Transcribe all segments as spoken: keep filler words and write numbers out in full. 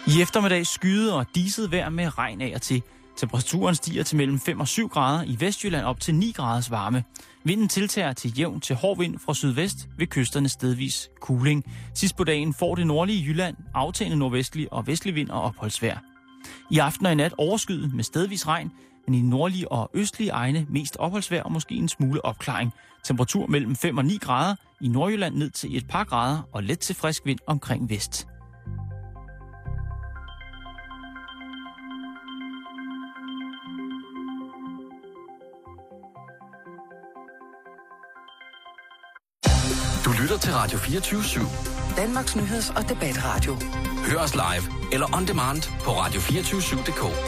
I eftermiddag skyde og diset vejr med regn af og til. Temperaturen stiger til mellem fem og syv grader, i Vestjylland op til ni graders varme. Vinden tiltager til jævn til hård vind fra sydvest, ved kysterne stedvis kuling. Sidst på dagen får det nordlige Jylland aftagende nordvestlig og vestlig vind og opholdsvejr. I aften og i nat overskyet med stedvis regn, men i nordlige og østlige egne mest opholdsvejr og måske en smule opklaring. Temperatur mellem fem og ni grader, i Nordjylland ned til et par grader og let til frisk vind omkring vest. Du lytter til Radio fireogtyve syv. Danmarks nyheds- og debatradio. Hør os live eller on demand på radio to fire syv punktum d k.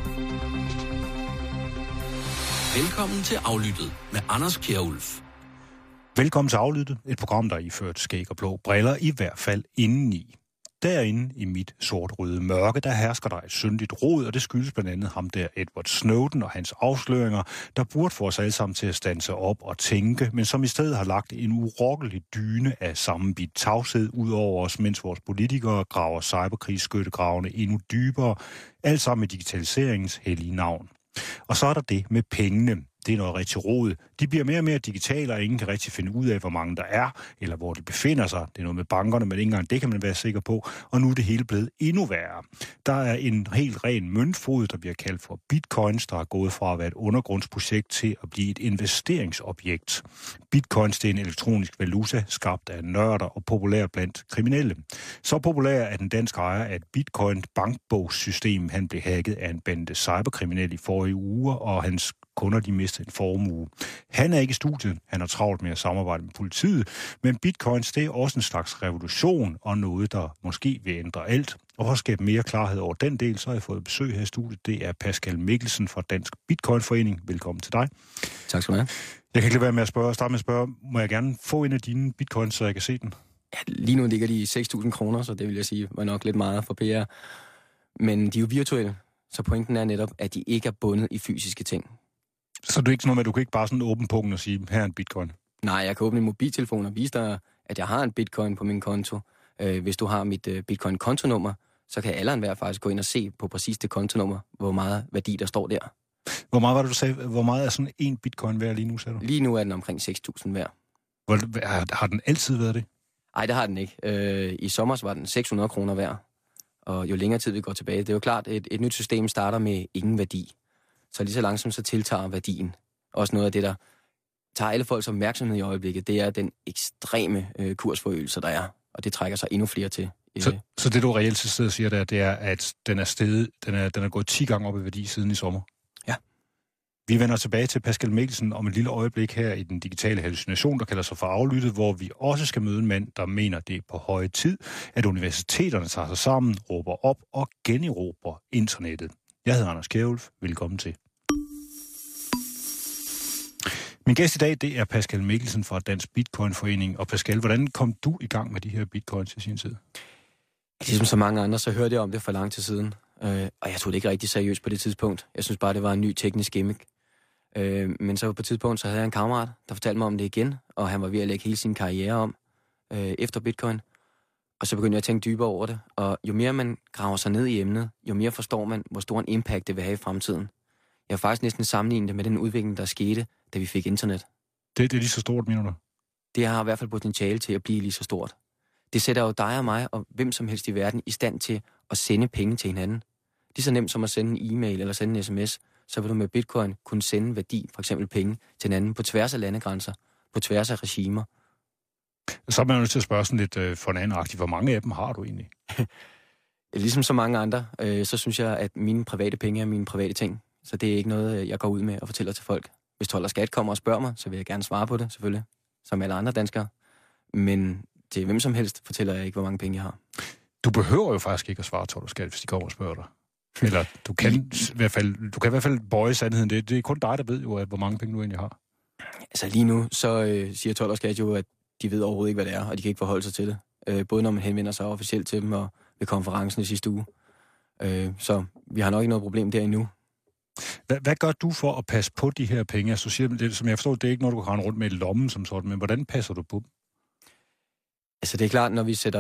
Velkommen til Aflyttet med Anders Kjærulf. Velkommen til Aflyttet, et program, der er iført skæg og blå briller, i hvert fald indeni. Derinde i mit sort-røde mørke, der hersker der et syndigt rod, og det skyldes blandt andet ham der Edward Snowden og hans afsløringer, der burde få os alle sammen til at standse op og tænke, men som i stedet har lagt en urokkelig dyne af sammenbidt tavshed ud over os, mens vores politikere graver cyberkrigsskyttegravene endnu dybere, alt sammen med digitaliseringens hellige navn. Og så er der det med pengene. Det er noget rigtig rod. De bliver mere og mere digitale, og ingen kan rigtig finde ud af, hvor mange der er, eller hvor de befinder sig. Det er noget med bankerne, men ikke engang det kan man være sikker på. Og nu er det hele blevet endnu værre. Der er en helt ren møntfod, der bliver kaldt for bitcoins, der er gået fra at være et undergrundsprojekt til at blive et investeringsobjekt. Bitcoins, det er en elektronisk valuta, skabt af nørder og populær blandt kriminelle. Så populær er den danske ejer af et bitcoin-bankbogssystem. Han blev hacket af en bande cyberkriminelle i forrige uge, og hans kunder de mistede en formue. Han er ikke i studiet, han har travlt med at samarbejde med politiet, men bitcoins, det er også en slags revolution og noget, der måske vil ændre alt. Og for at skabe mere klarhed over den del, så har jeg fået besøg her i studiet. Det er Pascal Mikkelsen fra Dansk Bitcoin-forening. Velkommen til dig. Tak skal du have. Jeg kan ikke lade være med at spørge, starte med at spørge, må jeg gerne få en af dine bitcoins, så jeg kan se den? Ja, lige nu ligger de i seks tusind kroner, så det vil jeg sige var nok lidt meget for P R. Men de er jo virtuelle, så pointen er netop, at de ikke er bundet i fysiske ting. Så det er ikke sådan noget med, at du kan ikke bare sådan åbne punkten og sige, her er en bitcoin? Nej, jeg kan åbne en mobiltelefon og vise dig, at jeg har en bitcoin på min konto. Øh, hvis du har mit øh, bitcoin-kontonummer, så kan alle enhver faktisk gå ind og se på præcis det kontonummer, hvor meget værdi der står der. Hvor meget var det, du sagde? Hvor meget er sådan en bitcoin værd lige nu, sagde du? Lige nu er den omkring seks tusind værd. Hvor, har, har den altid været det? Nej, det har den ikke. Øh, I sommer var den seks hundrede kroner værd, og jo længere tid vi går tilbage. Det er jo klart, et, et nyt system starter med ingen værdi. Så lige så langsomt så tiltager værdien. Også noget af det, der tager alle folks opmærksomhed i øjeblikket, det er den ekstreme øh, kursforøgelse, der er. Og det trækker sig endnu flere til. Så, så det, du reelt set siger der, det er, at den er steget, den er, den er gået ti gange op i værdi siden i sommer? Ja. Vi vender tilbage til Pascal Mikkelsen om et lille øjeblik her i den digitale hallucination, der kalder sig for Aflyttet, hvor vi også skal møde en mand, der mener, det er på høje tid, at universiteterne tager sig sammen, råber op og generobrer internettet. Jeg hedder Anders Kjærulf. Velkommen til. Min gæst i dag, det er Pascal Mikkelsen fra Dansk Bitcoin-forening. Og Pascal, hvordan kom du i gang med de her bitcoins i sin tid? Ligesom så mange andre, så hørte jeg om det for lang tid siden. Øh, og jeg tog det ikke rigtig seriøst på det tidspunkt. Jeg synes bare, det var en ny teknisk gimmick. Øh, men så på et tidspunkt, så havde jeg en kammerat, der fortalte mig om det igen. Og han var ved at lægge hele sin karriere om øh, efter bitcoin. Og så begyndte jeg at tænke dybere over det. Og jo mere man graver sig ned i emnet, jo mere forstår man, hvor stor en impact det vil have i fremtiden. Jeg har faktisk næsten sammenlignet det med den udvikling, der skete, da vi fik internet. Det, det er lige så stort, mener du? Det har i hvert fald potentiale til at blive lige så stort. Det sætter jo dig og mig og hvem som helst i verden i stand til at sende penge til hinanden. Det er så nemt som at sende en e-mail eller sende en sms. Så vil du med bitcoin kunne sende værdi, for eksempel penge, til hinanden på tværs af landegrænser, på tværs af regimer. Så er man nødt til at spørge sådan lidt øh, for en anden agtig. Hvor mange af dem har du egentlig? Ligesom så mange andre, øh, så synes jeg, at mine private penge er mine private ting. Så det er ikke noget, jeg går ud med og fortæller til folk. Hvis Told og Skat kommer og spørger mig, så vil jeg gerne svare på det, selvfølgelig. Som alle andre danskere. Men til hvem som helst fortæller jeg ikke, hvor mange penge jeg har. Du behøver jo faktisk ikke at svare Told og Skat, hvis de kommer og spørger dig. Eller du kan, i hvert fald, du kan i hvert fald bøje sandheden. Det, det er kun dig, der ved jo, at, hvor mange penge du egentlig har. Altså lige nu, så øh, siger Told og Skat jo, at de ved overhovedet ikke, hvad det er, og de kan ikke forholde sig til det. Øh, både når man henvender sig officielt til dem, og ved konferencen i sidste uge. Øh, så vi har nok ikke noget problem der endnu. Hvad, hvad gør du for at passe på de her penge? Altså, du siger, det, som jeg forstår, det er ikke noget, du kan rende rundt med i lommen som sådan, men hvordan passer du på dem? Altså det er klart, når vi sætter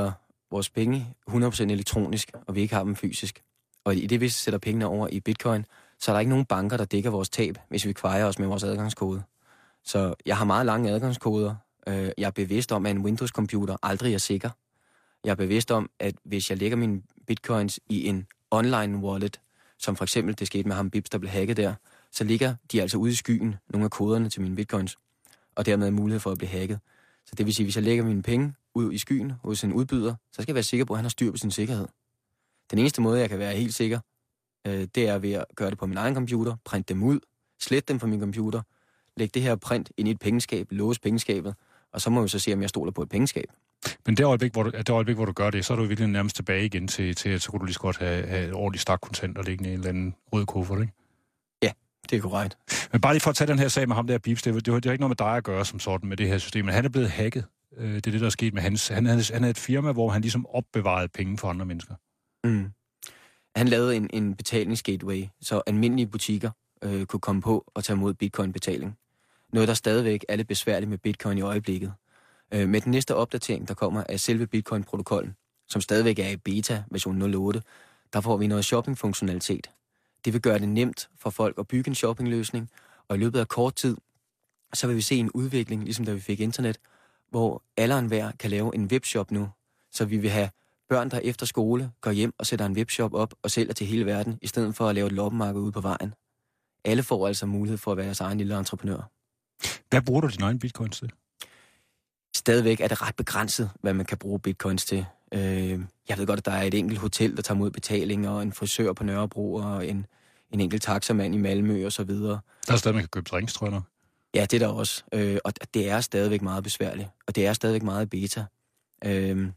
vores penge hundrede procent elektronisk, og vi ikke har dem fysisk. Og i det, vi sætter pengene over i bitcoin, så er der ikke nogen banker, der dækker vores tab, hvis vi kvejer os med vores adgangskode. Så jeg har meget lange adgangskoder. Jeg er bevidst om, at en Windows-computer aldrig er sikker. Jeg er bevidst om, at hvis jeg lægger mine bitcoins i en online wallet, som for eksempel det skete med ham Bips, der blev hacket der, så ligger de altså ude i skyen, nogle af koderne til mine bitcoins, og dermed er mulighed for at blive hacket. Så det vil sige, at hvis jeg lægger mine penge ud i skyen hos en udbyder, så skal jeg være sikker på, at han har styr på sin sikkerhed. Den eneste måde, jeg kan være helt sikker, øh, det er ved at gøre det på min egen computer, printe dem ud, slette dem fra min computer, lægge det her print ind i et pengeskab, låse pengeskabet, og så må vi så se, om jeg stoler på et pengeskab. Men det øjeblik, hvor du, det øjeblik, hvor du gør det, så er du virkelig nærmest tilbage igen til, til at så kunne du lige så godt have, have et ordentligt stak kontanter liggende i en eller anden rød kuffert, ikke? Ja, det er korrekt. Men bare lige for at tage den her sag med ham der Bips, det, det, det har ikke noget med dig at gøre som sådan med det her system, men han er blevet hacket. Det er det, der er sket med hans. Han havde, han havde et firma, hvor han ligesom opbevarede penge for andre mennesker. Mm. Han lavede en, en betalingsgateway, så almindelige butikker øh, kunne komme på og tage imod bitcoin-betaling. Noget, der stadigvæk er lidt besværligt med bitcoin i øjeblikket. Øh, med den næste opdatering, der kommer af selve bitcoin-protokollen, som stadigvæk er i beta, version nul otte, der får vi noget shopping-funktionalitet. Det vil gøre det nemt for folk at bygge en shoppingløsning, og i løbet af kort tid, så vil vi se en udvikling, ligesom da vi fik internet, hvor alle og enhver kan lave en webshop nu. Så vi vil have børn, der efter skole går hjem og sætter en webshop op og sælger til hele verden, i stedet for at lave et loppemarked ude på vejen. Alle får altså mulighed for at være deres egen lille entreprenør. Hvad bruger du dine egne bitcoins til? Stadigvæk er det ret begrænset, hvad man kan bruge bitcoins til. Øh, jeg ved godt, at der er et enkelt hotel, der tager mod betaling, og en frisør på Nørrebro, og en, en enkelt taxamand i Malmø og så videre. Der er stadig, man kan købe drinks, tror jeg nok. Ja, det er der også. Øh, og det er stadigvæk meget besværligt. Og det er stadigvæk meget beta. Øh,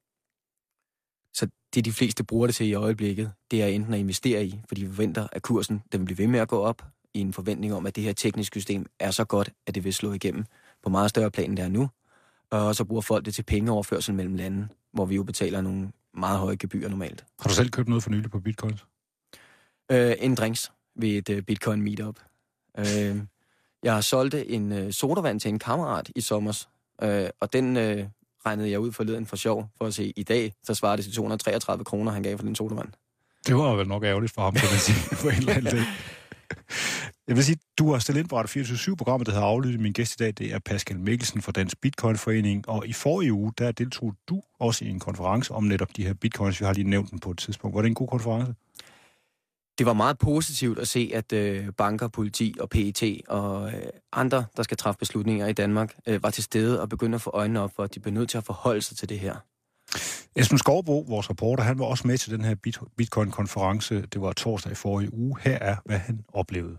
så det, de fleste bruger det til i øjeblikket, det er enten at investere i, fordi vi forventer, at kursen den vil blive ved med at gå op, i en forventning om, at det her tekniske system er så godt, at det vil slå igennem på meget større plan, end det er nu. Og så bruger folk det til pengeoverførsel mellem lande, hvor vi jo betaler nogle meget høje gebyrer normalt. Har du selv købt noget for nylig på bitcoins? Øh, en drinks ved et uh, bitcoin meetup. Øh, jeg har solgt en uh, sodavand til en kammerat i sommers, øh, og den øh, regnede jeg ud forleden for sjov, for at se i dag, så svarer det til to hundrede og treogtredive kroner, han gav for den sodavand. Det var vel nok ærgerligt for ham, kan man sige, på en eller anden dag. Jeg vil sige, du har stillet ind på Radio fireogtyve syv-programmet, der hedder Aflyttet. Min gæst i dag, det er Pascal Mikkelsen fra Dansk Bitcoin-forening, og i forrige uge, der deltog du også i en konference om netop de her bitcoins. Vi har lige nævnt den på et tidspunkt. Var det en god konference? Det var meget positivt at se, at øh, banker, politi og P E T og øh, andre, der skal træffe beslutninger i Danmark, øh, var til stede og begyndte at få øjnene op for, at de blev nødt til at forholde sig til det her. Esben Skovbo, vores reporter, han var også med til den her Bitcoin-konference. Det var torsdag i forrige uge. Her er, hvad han oplevede.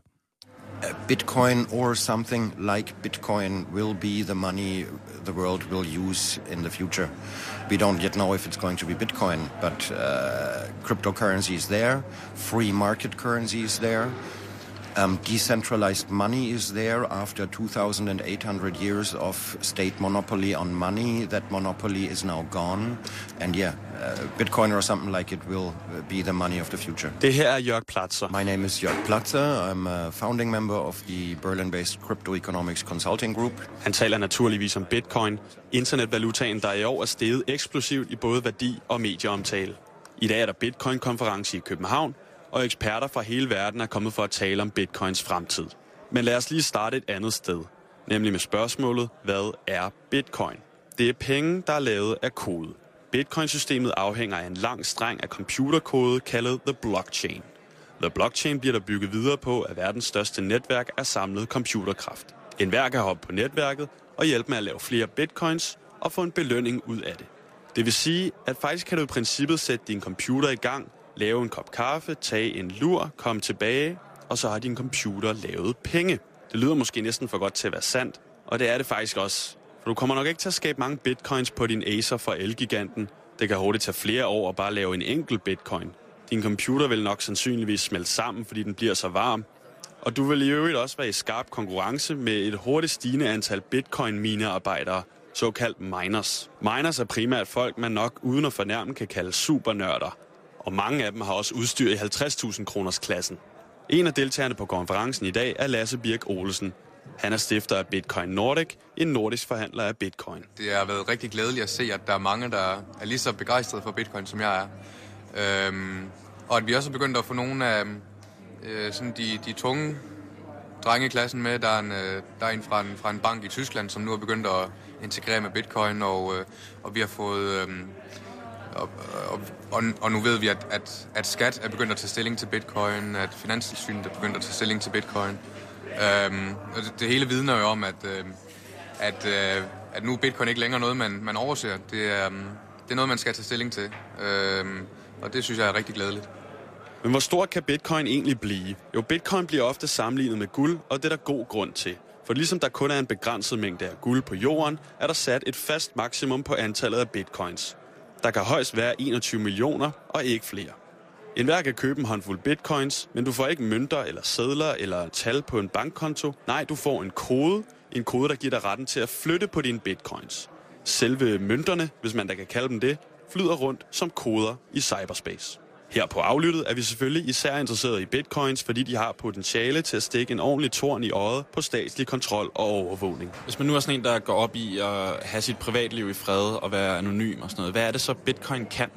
Bitcoin or something like Bitcoin will be the money the world will use in the future. We don't yet know if it's going to be Bitcoin, but uh, cryptocurrency is there, free market currency is there, um, decentralized money is there after two thousand eight hundred years of state monopoly on money. That monopoly is now gone, and yeah, uh, Bitcoin or something like it will be the money of the future. Det her er Jörg Platzer. My name is Jörg Platzer. I'm a founding member of the Berlin-based Crypto Economics Consulting Group. Han taler naturligvis om Bitcoin, internetvalutaen, der i år er steget eksplosivt i både værdi og medieomtale. I dag er der Bitcoin-konference i København, og eksperter fra hele verden er kommet for at tale om Bitcoins fremtid. Men lad os lige starte et andet sted, nemlig med spørgsmålet, hvad er Bitcoin? Det er penge, der er lavet af kode. Bitcoin-systemet afhænger af en lang streng af computerkode kaldet The Blockchain. The Blockchain bliver der bygget videre på, at verdens største netværk er samlet computerkraft. Enhver kan hoppe på netværket og hjælpe med at lave flere bitcoins og få en belønning ud af det. Det vil sige, at faktisk kan du i princippet sætte din computer i gang, lave en kop kaffe, tage en lur, komme tilbage, og så har din computer lavet penge. Det lyder måske næsten for godt til at være sandt, og det er det faktisk også. For du kommer nok ikke til at skabe mange bitcoins på din Acer fra Elgiganten. Det kan hurtigt tage flere år at bare lave en enkelt bitcoin. Din computer vil nok sandsynligvis smelte sammen, fordi den bliver så varm. Og du vil i øvrigt også være i skarp konkurrence med et hurtigt stigende antal bitcoin-minearbejdere, såkaldt miners. Miners er primært folk, man nok uden at fornærme kan kalde supernørder. Og mange af dem har også udstyr i halvtreds tusind kroners klassen. En af deltagerne på konferencen i dag er Lasse Birk Olesen. Han er stifter af Bitcoin Nordic, en nordisk forhandler af Bitcoin. Det har været rigtig glædeligt at se, at der er mange, der er lige så begejstrede for Bitcoin, som jeg er. Øhm, og at vi også er begyndt at få nogle af øh, sådan de, de tunge drenge i klassen med. Der er en, øh, der er en, fra, en fra en bank i Tyskland, som nu er begyndt at integrere med Bitcoin, og, øh, og vi har fået... Øh, og, og, og nu ved vi, at, at, at skat er begyndt at tage stilling til Bitcoin, at Finanstilsynet er begyndt at tage stilling til Bitcoin. Øhm, og det, det hele vidner jo om, at, øh, at, øh, at nu er Bitcoin ikke længere noget, man, man overser. Det er, det er noget, man skal tage stilling til, øhm, og det synes jeg er rigtig glædeligt. Men hvor stort kan Bitcoin egentlig blive? Jo, Bitcoin bliver ofte sammenlignet med guld, og det er der god grund til. For ligesom der kun er en begrænset mængde af guld på jorden, er der sat et fast maksimum på antallet af bitcoins. Der kan højst være enogtyve millioner, og ikke flere. Enhver kan købe en håndfuld bitcoins, men du får ikke mønter eller sedler eller tal på en bankkonto. Nej, du får en kode, en kode, der giver dig retten til at flytte på dine bitcoins. Selve mønterne, hvis man da kan kalde dem det, flyder rundt som koder i cyberspace. Her på Aflyttet er vi selvfølgelig især interesserede i bitcoins, fordi de har potentiale til at stikke en ordentlig torn i øjet på statslig kontrol og overvågning. Hvis man nu er sådan en, der går op i at have sit privatliv i fred og være anonym og sådan noget, hvad er det så, bitcoin kan?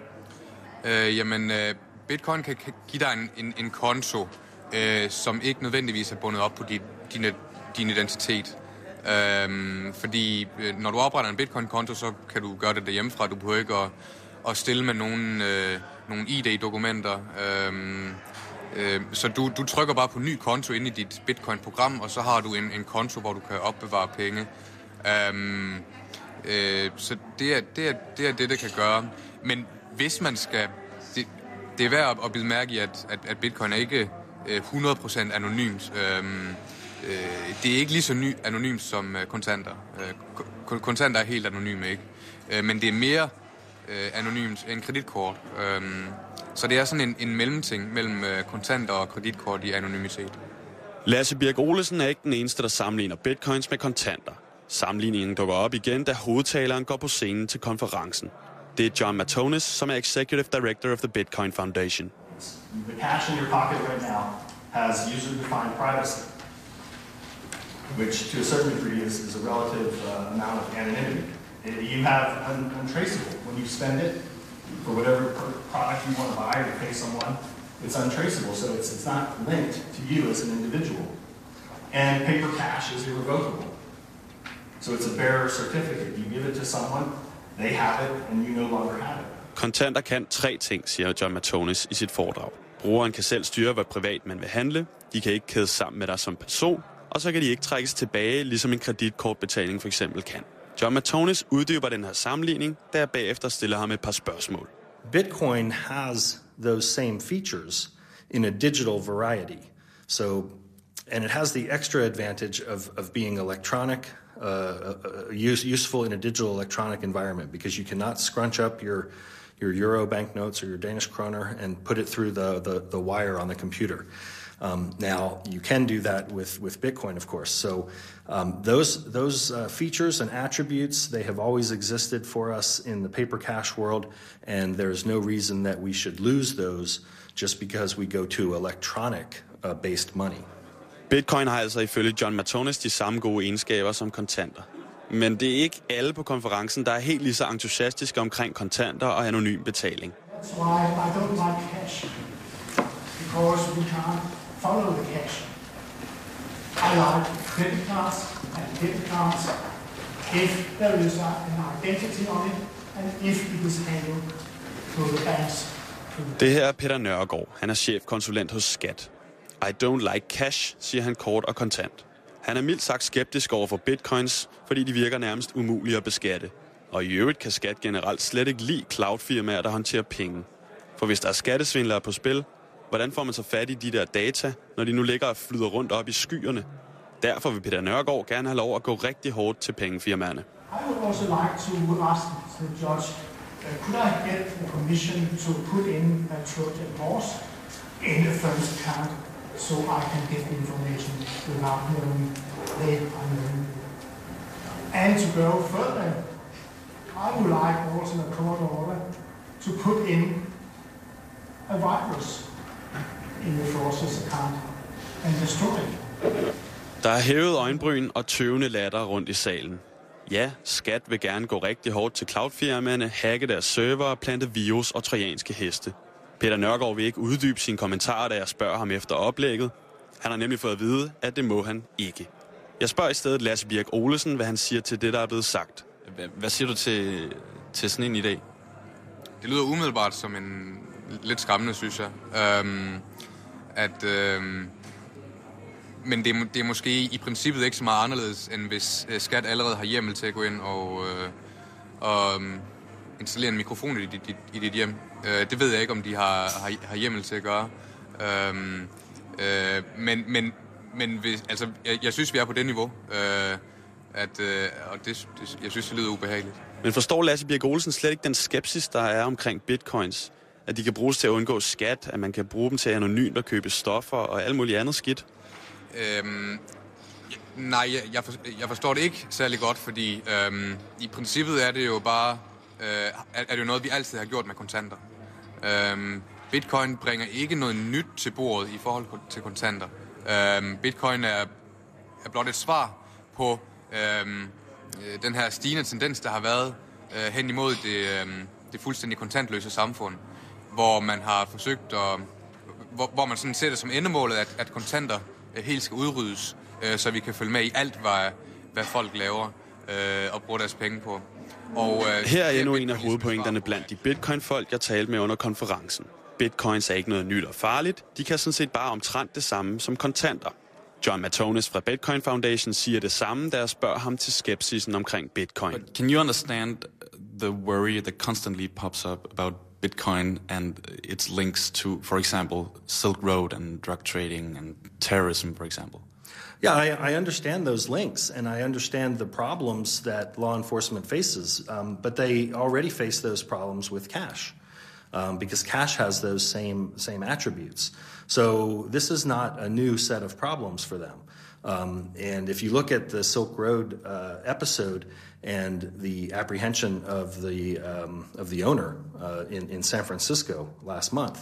Øh, jamen, øh, bitcoin kan give dig en, en, en konto, øh, som ikke nødvendigvis er bundet op på din, din, din identitet. Øh, fordi øh, når du opretter en bitcoin-konto, så kan du gøre det derhjemmefra. Du behøver ikke at, at stille med nogen... Øh, nogle I D-dokumenter. Øhm, øh, så du, du trykker bare på ny konto inde i dit Bitcoin-program, og så har du en, en konto, hvor du kan opbevare penge. Øhm, øh, så det er det, er, det er det, det kan gøre. Men hvis man skal... Det, det er værd at bide mærke i, at, at, at Bitcoin er ikke øh, hundrede procent anonymt. Øhm, øh, det er ikke lige så ny, anonymt som øh, kontanter. Øh, kontanter er helt anonyme, ikke? Øh, men det er mere... Øh, anonymt en kreditkort. Øhm, så det er sådan en, en mellemting mellem øh, kontanter og kreditkort i anonymitet. Lasse Birk Olesen er ikke den eneste, der sammenligner bitcoins med kontanter. Sammenligningen dukker op igen, da hovedtaleren går på scenen til konferencen. Det er John Matonis, som er Executive Director of the Bitcoin Foundation. The cash in your pocket right now has user-defined privacy, which to a certain degree is, is a relative uh, amount of anonymity. You have un- untraceable when you spend it for whatever product you want to buy or pay someone. It's untraceable, so it's it's not linked to you as an individual. And paper cash is irrevocable, so it's a bearer certificate. You give it to someone, they have it, and you no longer have it. Kontanter kan tre ting, siger John Matonis i sit foredrag. Brugeren kan selv styre, hvad privat man vil handle. De kan ikke kædes sammen med dig som person, og så kan de ikke trækkes tilbage, ligesom en kreditkortbetaling for eksempel kan. John Matonis uddyber den her sammenligning, da jeg bagefter stiller ham et par spørgsmål. Bitcoin has those same features in a digital variety. So, and it has the extra advantage of, of being electronic, uh, uh, use, useful in a digital electronic environment, because you cannot scrunch up your your euro banknotes or your Danish kroner and put it through the, the, the wire on the computer. Um, now, you can do that with, with Bitcoin, of course. So um, those, those uh, features and attributes, they have always existed for us in the paper cash world, and there's no reason that we should lose those just because we go to electronic-based uh, money. Bitcoin har altså ifølge John Matonis de samme gode egenskaber som kontanter. Men det er ikke alle på konferencen, der er helt lige så entusiastiske omkring kontanter og anonym betaling. That's why I don't like cash, because we can't follow the cash. I like credit cards and debit cards if there is an identity on it and if it is handled through the banks. Det her er Peter Nørgaard. Han er chefkonsulent hos Skat. I don't like cash, siger han kort og kontant. Han er mildt sagt skeptisk over for bitcoins, fordi de virker nærmest umulige at beskatte. Og i øvrigt kan Skat generelt slet ikke lide cloud-firmaer, der håndterer penge. For hvis der er skattesvindlere på spil, hvordan får man så fat i de der data, når de nu ligger og flyder rundt op i skyerne? Derfor vil Peter Nørgaard gerne have lov at gå rigtig hårdt til pengefirmaerne. I would also like to ask the judge, uh, could I get the permission to put in a Trojan horse in the first card, so I can get the information without knowing they are known. And to go further, I would like also a court order to put in a virus in the process account and destroy it. Der er hævet øjenbryn og tøvende latter rundt i salen. Ja, skat vil gerne gå rigtig hårdt til cloudfirmaerne, hacke deres server og plante virus og trojanske heste. Peter Nørgaard vil ikke uddybe sine kommentarer, da jeg spørger ham efter oplægget. Han har nemlig fået at vide, at det må han ikke. Jeg spørger i stedet Lasse Birk Olesen, hvad han siger til det, der er blevet sagt. Hvad siger du til, til sådan en idé? Det lyder umiddelbart som en lidt skræmmende, synes jeg. Øhm, at, øhm, men det er, det er måske i princippet ikke så meget anderledes, end hvis skat allerede har hjemmel til at gå ind og, øh, og um, installere en mikrofon i dit, i dit hjem. Øh, det ved jeg ikke, om de har, har, har hjemmel til at gøre. Øhm, øh, men men, men hvis, altså, jeg, jeg synes, vi er på det niveau. Øh, at, øh, og det, det, jeg synes, det lyder ubehageligt. Men forstår Lasse Birk Olesen slet ikke den skepsis, der er omkring bitcoins? At de kan bruges til at undgå skat, at man kan bruge dem til anonymt at købe stoffer og alt muligt andet skidt? Øhm, nej, jeg, jeg, for, jeg forstår det ikke særlig godt, fordi øhm, i princippet er det jo bare øh, er, er det jo noget, vi altid har gjort med kontanter. Øhm, Bitcoin bringer ikke noget nyt til bordet i forhold til kontanter. Øhm, Bitcoin er, er blot et svar på øhm, den her stigende tendens, der har været øh, hen imod det, øh, det fuldstændig kontantløse samfund, hvor man har forsøgt at, hvor, hvor man sådan ser det som endemålet, at, at kontanter øh, helt skal udryddes, øh, så vi kan følge med i alt, hvad, hvad folk laver øh, og bruger deres penge på. Og, øh, Her er endnu en af hovedpointerne blandt de bitcoin-folk, jeg talte med under konferencen. Bitcoins er ikke noget nyt og farligt. De kan sådan set bare omtrent det samme som kontanter. John Matonis fra Bitcoin Foundation siger det samme, da jeg spørger ham til skepsisen omkring bitcoin. But can you understand the worry that constantly pops up about Bitcoin and its links to, for example, Silk Road and drug trading and terrorism, for example? Yeah, I, I understand those links, and I understand the problems that law enforcement faces, um, but they already face those problems with cash, um, because cash has those same same attributes. So this is not a new set of problems for them. Um, and if you look at the Silk Road uh, episode and the apprehension of the um, of the owner uh, in in San Francisco last month,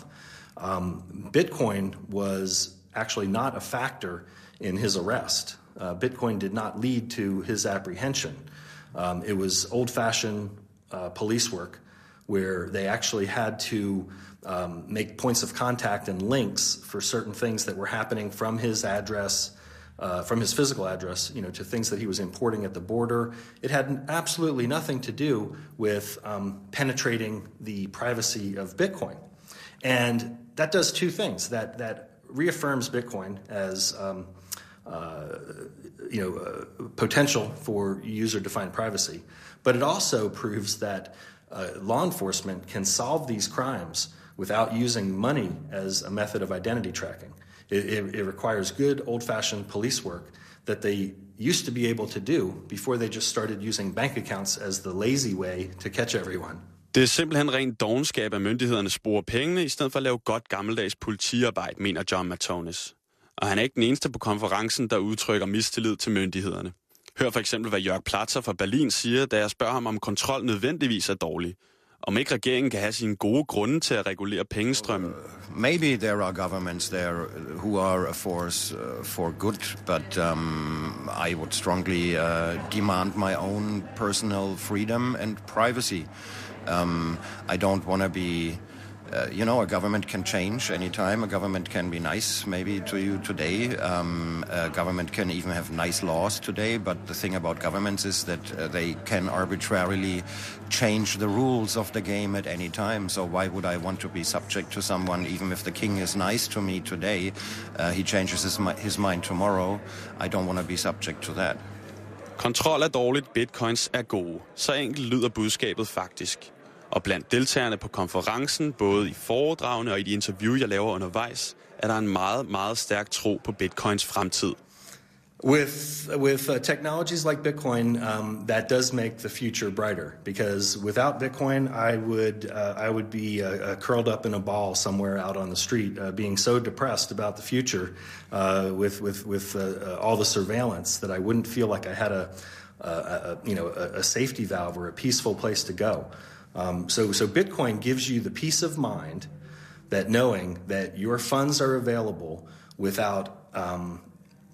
um, Bitcoin was actually not a factor in his arrest. Uh, Bitcoin did not lead to his apprehension. Um, it was old-fashioned uh, police work where they actually had to um, make points of contact and links for certain things that were happening from his address, uh, from his physical address, you know, to things that he was importing at the border. It had absolutely nothing to do with um, penetrating the privacy of Bitcoin. And that does two things. That that reaffirms Bitcoin as um, Uh, you know, uh, potential for user-defined privacy, but it also proves that uh, law enforcement can solve these crimes without using money as a method of identity tracking. It, it, it requires good, old-fashioned police work that they used to be able to do before they just started using bank accounts as the lazy way to catch everyone. Det er simpelthen ren dovenskab, at myndighederne sporer pengene, i stedet for at lave godt gammeldags politiarbejde, mener John Matonis. Og han er ikke den eneste på konferencen, der udtrykker mistillid til myndighederne. Hør for eksempel, hvad Jörg Platzer fra Berlin siger, da jeg spørger ham, om kontrol nødvendigvis er dårlig. Om ikke regeringen kan have sine gode grunde til at regulere pengestrømmen. Uh, maybe there are governments there who are a force uh, for good, but um, I would strongly uh, demand my own personal freedom and privacy. Um, I don't want to be... Uh, you know, a government can change anytime. A government can be nice maybe to you today. Um, a government can even have nice laws today. But the thing about governments is that uh, they can arbitrarily change the rules of the game at any time. So why would I want to be subject to someone, even if the king is nice to me today, uh, he changes his, his mind tomorrow. I don't want to be subject to that. Kontrol er dårligt, bitcoins er gode. Så enkelt lyder budskabet faktisk. Og blandt deltagerne på konferencen, både i foredragene og i de interview, jeg laver undervejs, er der en meget, meget stærk tro på bitcoins fremtid. With with uh, technologies like Bitcoin, um, that does make the future brighter. Because without Bitcoin, I would uh, I would be uh, uh, curled up in a ball somewhere out on the street, uh, being so depressed about the future, uh, with with with uh, uh, all the surveillance, that I wouldn't feel like I had a, a, a you know a, a safety valve or a peaceful place to go. Um, so, so Bitcoin gives you the peace of mind that knowing that your funds are available without um,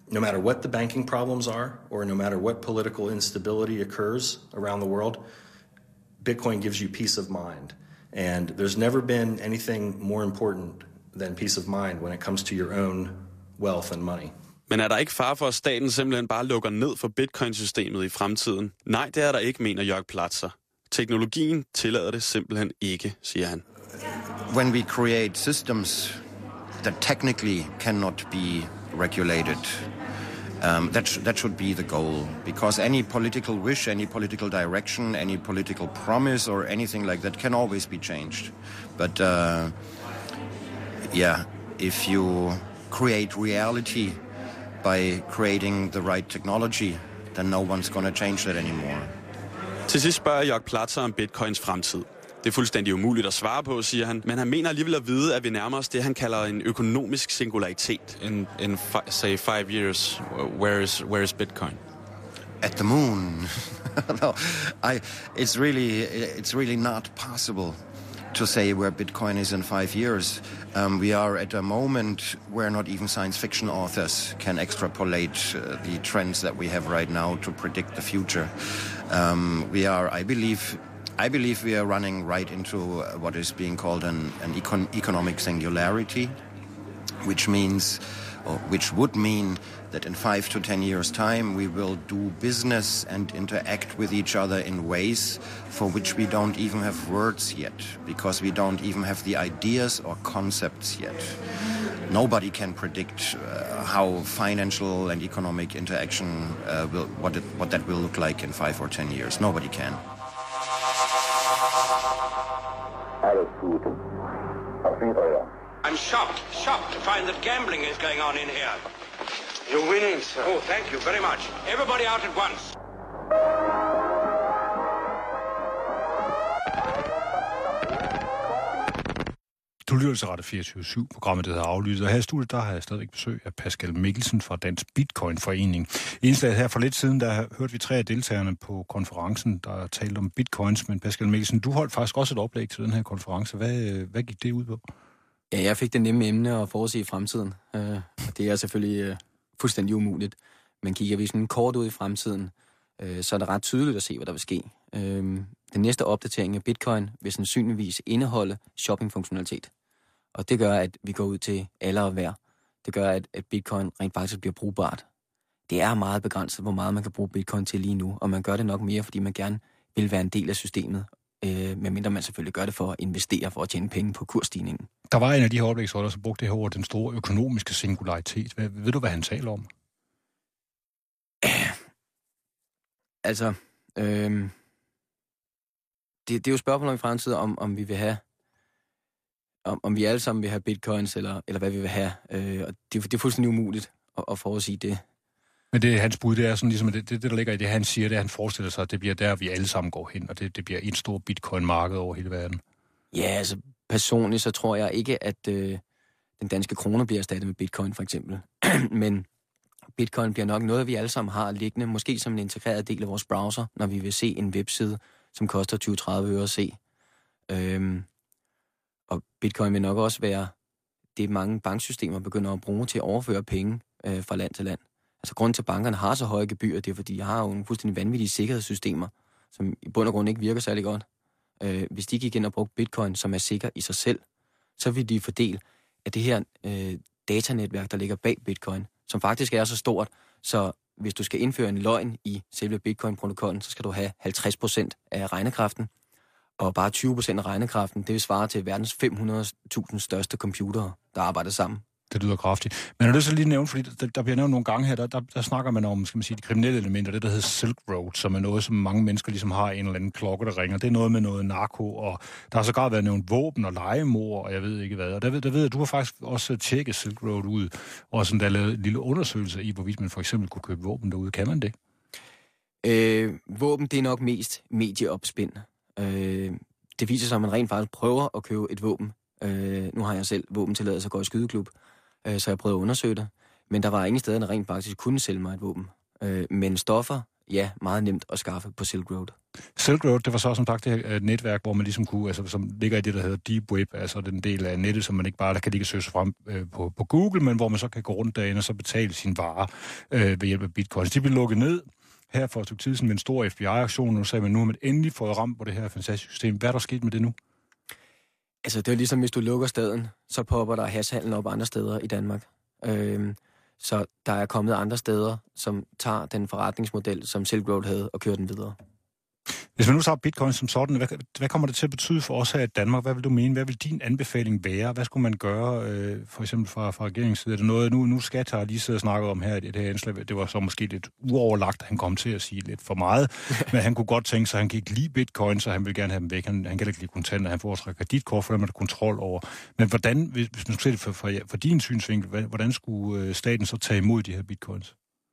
no matter what the banking problems are, or no matter what political instability occurs around the world, Bitcoin gives you peace of mind. And there's never been anything more important than peace of mind when it comes to your own wealth and money. Men er der ikke fare for, at staten simpelthen bare lukker ned for bitcoin-systemet i fremtiden? Nej, det er der ikke, mener Jörg Platzer. Teknologien tillader det simpelthen ikke, siger han. When we create systems that technically cannot be regulated, um, that, sh- that should be the goal. Because any political wish, any political direction, any political promise or anything like that can always be changed. But uh, yeah, if you create reality by creating the right technology, then no one's going to change that anymore. Til sidst spørger Jörg Platzer om bitcoins fremtid. Det er fuldstændig umuligt at svare på, siger han, men han mener alligevel at vide, at vi nærmer os det, han kalder en økonomisk singularitet. In, in fi- say, five years, where is, where is Bitcoin? At the moon. No, I, it's really, it's really not possible to say where Bitcoin is in five years. Um, we are at a moment where not even science fiction authors can extrapolate uh, the trends that we have right now to predict the future. Um, we are, I believe, I believe we are running right into what is being called an, an econ- economic singularity, which means, or which would mean that in five to ten years' time we will do business and interact with each other in ways for which we don't even have words yet, because we don't even have the ideas or concepts yet. Nobody can predict uh, how financial and economic interaction uh, will, what it, what that will look like in five or ten years. Nobody can. I'm shocked, shocked to find that gambling is going on in here. You're winning, sir. Oh, thank you very much. Everybody out at once. Du lytter til Radio fireogtyve syv, programmet der hedder Aflyttet, og her i studiet, der har jeg stadigvæk besøg af Pascal Mikkelsen fra Dansk Bitcoin-forening. I indslaget her for lidt siden, der hørte vi tre af deltagerne på konferencen, der talte om bitcoins, men Pascal Mikkelsen, du holdt faktisk også et oplæg til den her konference. Hvad, hvad gik det ud på? Ja, jeg fik det nemme emne at forudse i fremtiden, øh, og det er selvfølgelig øh, fuldstændig umuligt. Men kigger vi sådan kort ud i fremtiden, øh, så er det ret tydeligt at se, hvad der vil ske. Øh, den næste opdatering af Bitcoin vil sandsynligvis indeholde shoppingfunktionalitet. Og det gør, at vi går ud til alle og hver. Det gør, at, at Bitcoin rent faktisk bliver brugbart. Det er meget begrænset, hvor meget man kan bruge Bitcoin til lige nu, og man gør det nok mere, fordi man gerne vil være en del af systemet, øh, medmindre man selvfølgelig gør det for at investere, for at tjene penge på kursstigningen. Der var en af de her oplægsholder, som brugte det her ord, den store økonomiske singularitet. Hvad, ved du, hvad han taler om? Altså, øh, det, det er jo spørgsmål i fremtiden, om, om vi vil have Om, om vi alle sammen vil have bitcoins, eller, eller hvad vi vil have. Øh, og det, det er fuldstændig umuligt at, at forudsige det. Men det hans bud, det er sådan ligesom, det, det, det der ligger i det, han siger, det er, han forestiller sig, at det bliver der, vi alle sammen går hen, og det, det bliver et stort bitcoin-marked over hele verden. Ja, altså personligt, så tror jeg ikke, at øh, den danske krone bliver erstattet med bitcoin, for eksempel. Men bitcoin bliver nok noget, vi alle sammen har liggende, måske som en integreret del af vores browser, når vi vil se en webside, som koster tyve til tredive øre at se. Øhm, Og bitcoin vil nok også være det, mange banksystemer begynder at bruge til at overføre penge øh, fra land til land. Altså grunden til, at bankerne har så høje gebyrer, det er, fordi de har jo nogle fuldstændig vanvittige sikkerhedssystemer, som i bund og grund ikke virker særlig godt. Øh, hvis de gik ind og brugte bitcoin, som er sikker i sig selv, så vil de fordele af det her øh, datanetværk, der ligger bag bitcoin, som faktisk er så stort, så hvis du skal indføre en løgn i selve bitcoin-protokollen, så skal du have halvtreds procent af regnekraften, og bare tyve procent af regnekraften, det vil svare til verdens fem hundrede tusind største computere, der arbejder sammen. Det lyder kraftigt. Men er det så lige nævnt, fordi der, der bliver nævnt nogle gange her, der, der, der snakker man om, skal man sige, de kriminelle elementer, det der hedder Silk Road, som er noget, som mange mennesker ligesom har en eller anden klokke, der ringer. Det er noget med noget narko, og der har sågar været nævnt våben og legemord, og jeg ved ikke hvad. Og der, der ved jeg, at du har faktisk også tjekket Silk Road ud, og sådan der lavet en lille undersøgelse i, hvorvidt man for eksempel kunne købe våben derude. Kan man det? Øh, våben, det er nok mest medieopspind. Øh, det viser sig, at man rent faktisk prøver at købe et våben. Øh, nu har jeg selv våbentilladelse og går i skydeklub, øh, så jeg prøvede at undersøge det. Men der var ingen steder, der rent faktisk kunne sælge mig et våben. Øh, men stoffer, ja, meget nemt at skaffe på Silk Road. Silk Road, det var så som sagt det her netværk, hvor man ligesom kunne, altså som ligger i det, der hedder Deep Web, altså den del af nettet, som man ikke bare der kan ligge og søge sig frem øh, på, på Google, men hvor man så kan gå rundt derinde og så betale sine varer øh, ved hjælp af bitcoins. De blev lukket ned her for et stykke tid siden med en stor F B I-aktion, og nu sagde man, nu har man endelig fået ramt på det her fantastiske system. Hvad er der sket med det nu? Altså, det er ligesom, hvis du lukker staden, så popper der hashhandel op andre steder i Danmark. Øhm, så der er kommet andre steder, som tager den forretningsmodel, som Silk Road havde, og kører den videre. Hvis man nu tager bitcoin som sådan, hvad, hvad kommer det til at betyde for os her i Danmark? Hvad vil du mene? Hvad vil din anbefaling være? Hvad skulle man gøre, øh, for eksempel fra, fra regeringens side? Er det noget, nu, nu Skat har lige siddet og snakket om her i det her indslag. Det var så måske lidt uoverlagt, at han kom til at sige lidt for meget. Men han kunne godt tænke sig, at han kan ikke lide bitcoin, så han vil gerne have dem væk. Han, han kan ikke lide kontanter, han foretrækker kreditkort, for dem er der kontrol over. Men hvordan, hvis, hvis man ser det for, for, for din synsvinkel, hvordan skulle staten så tage imod de her bitcoins?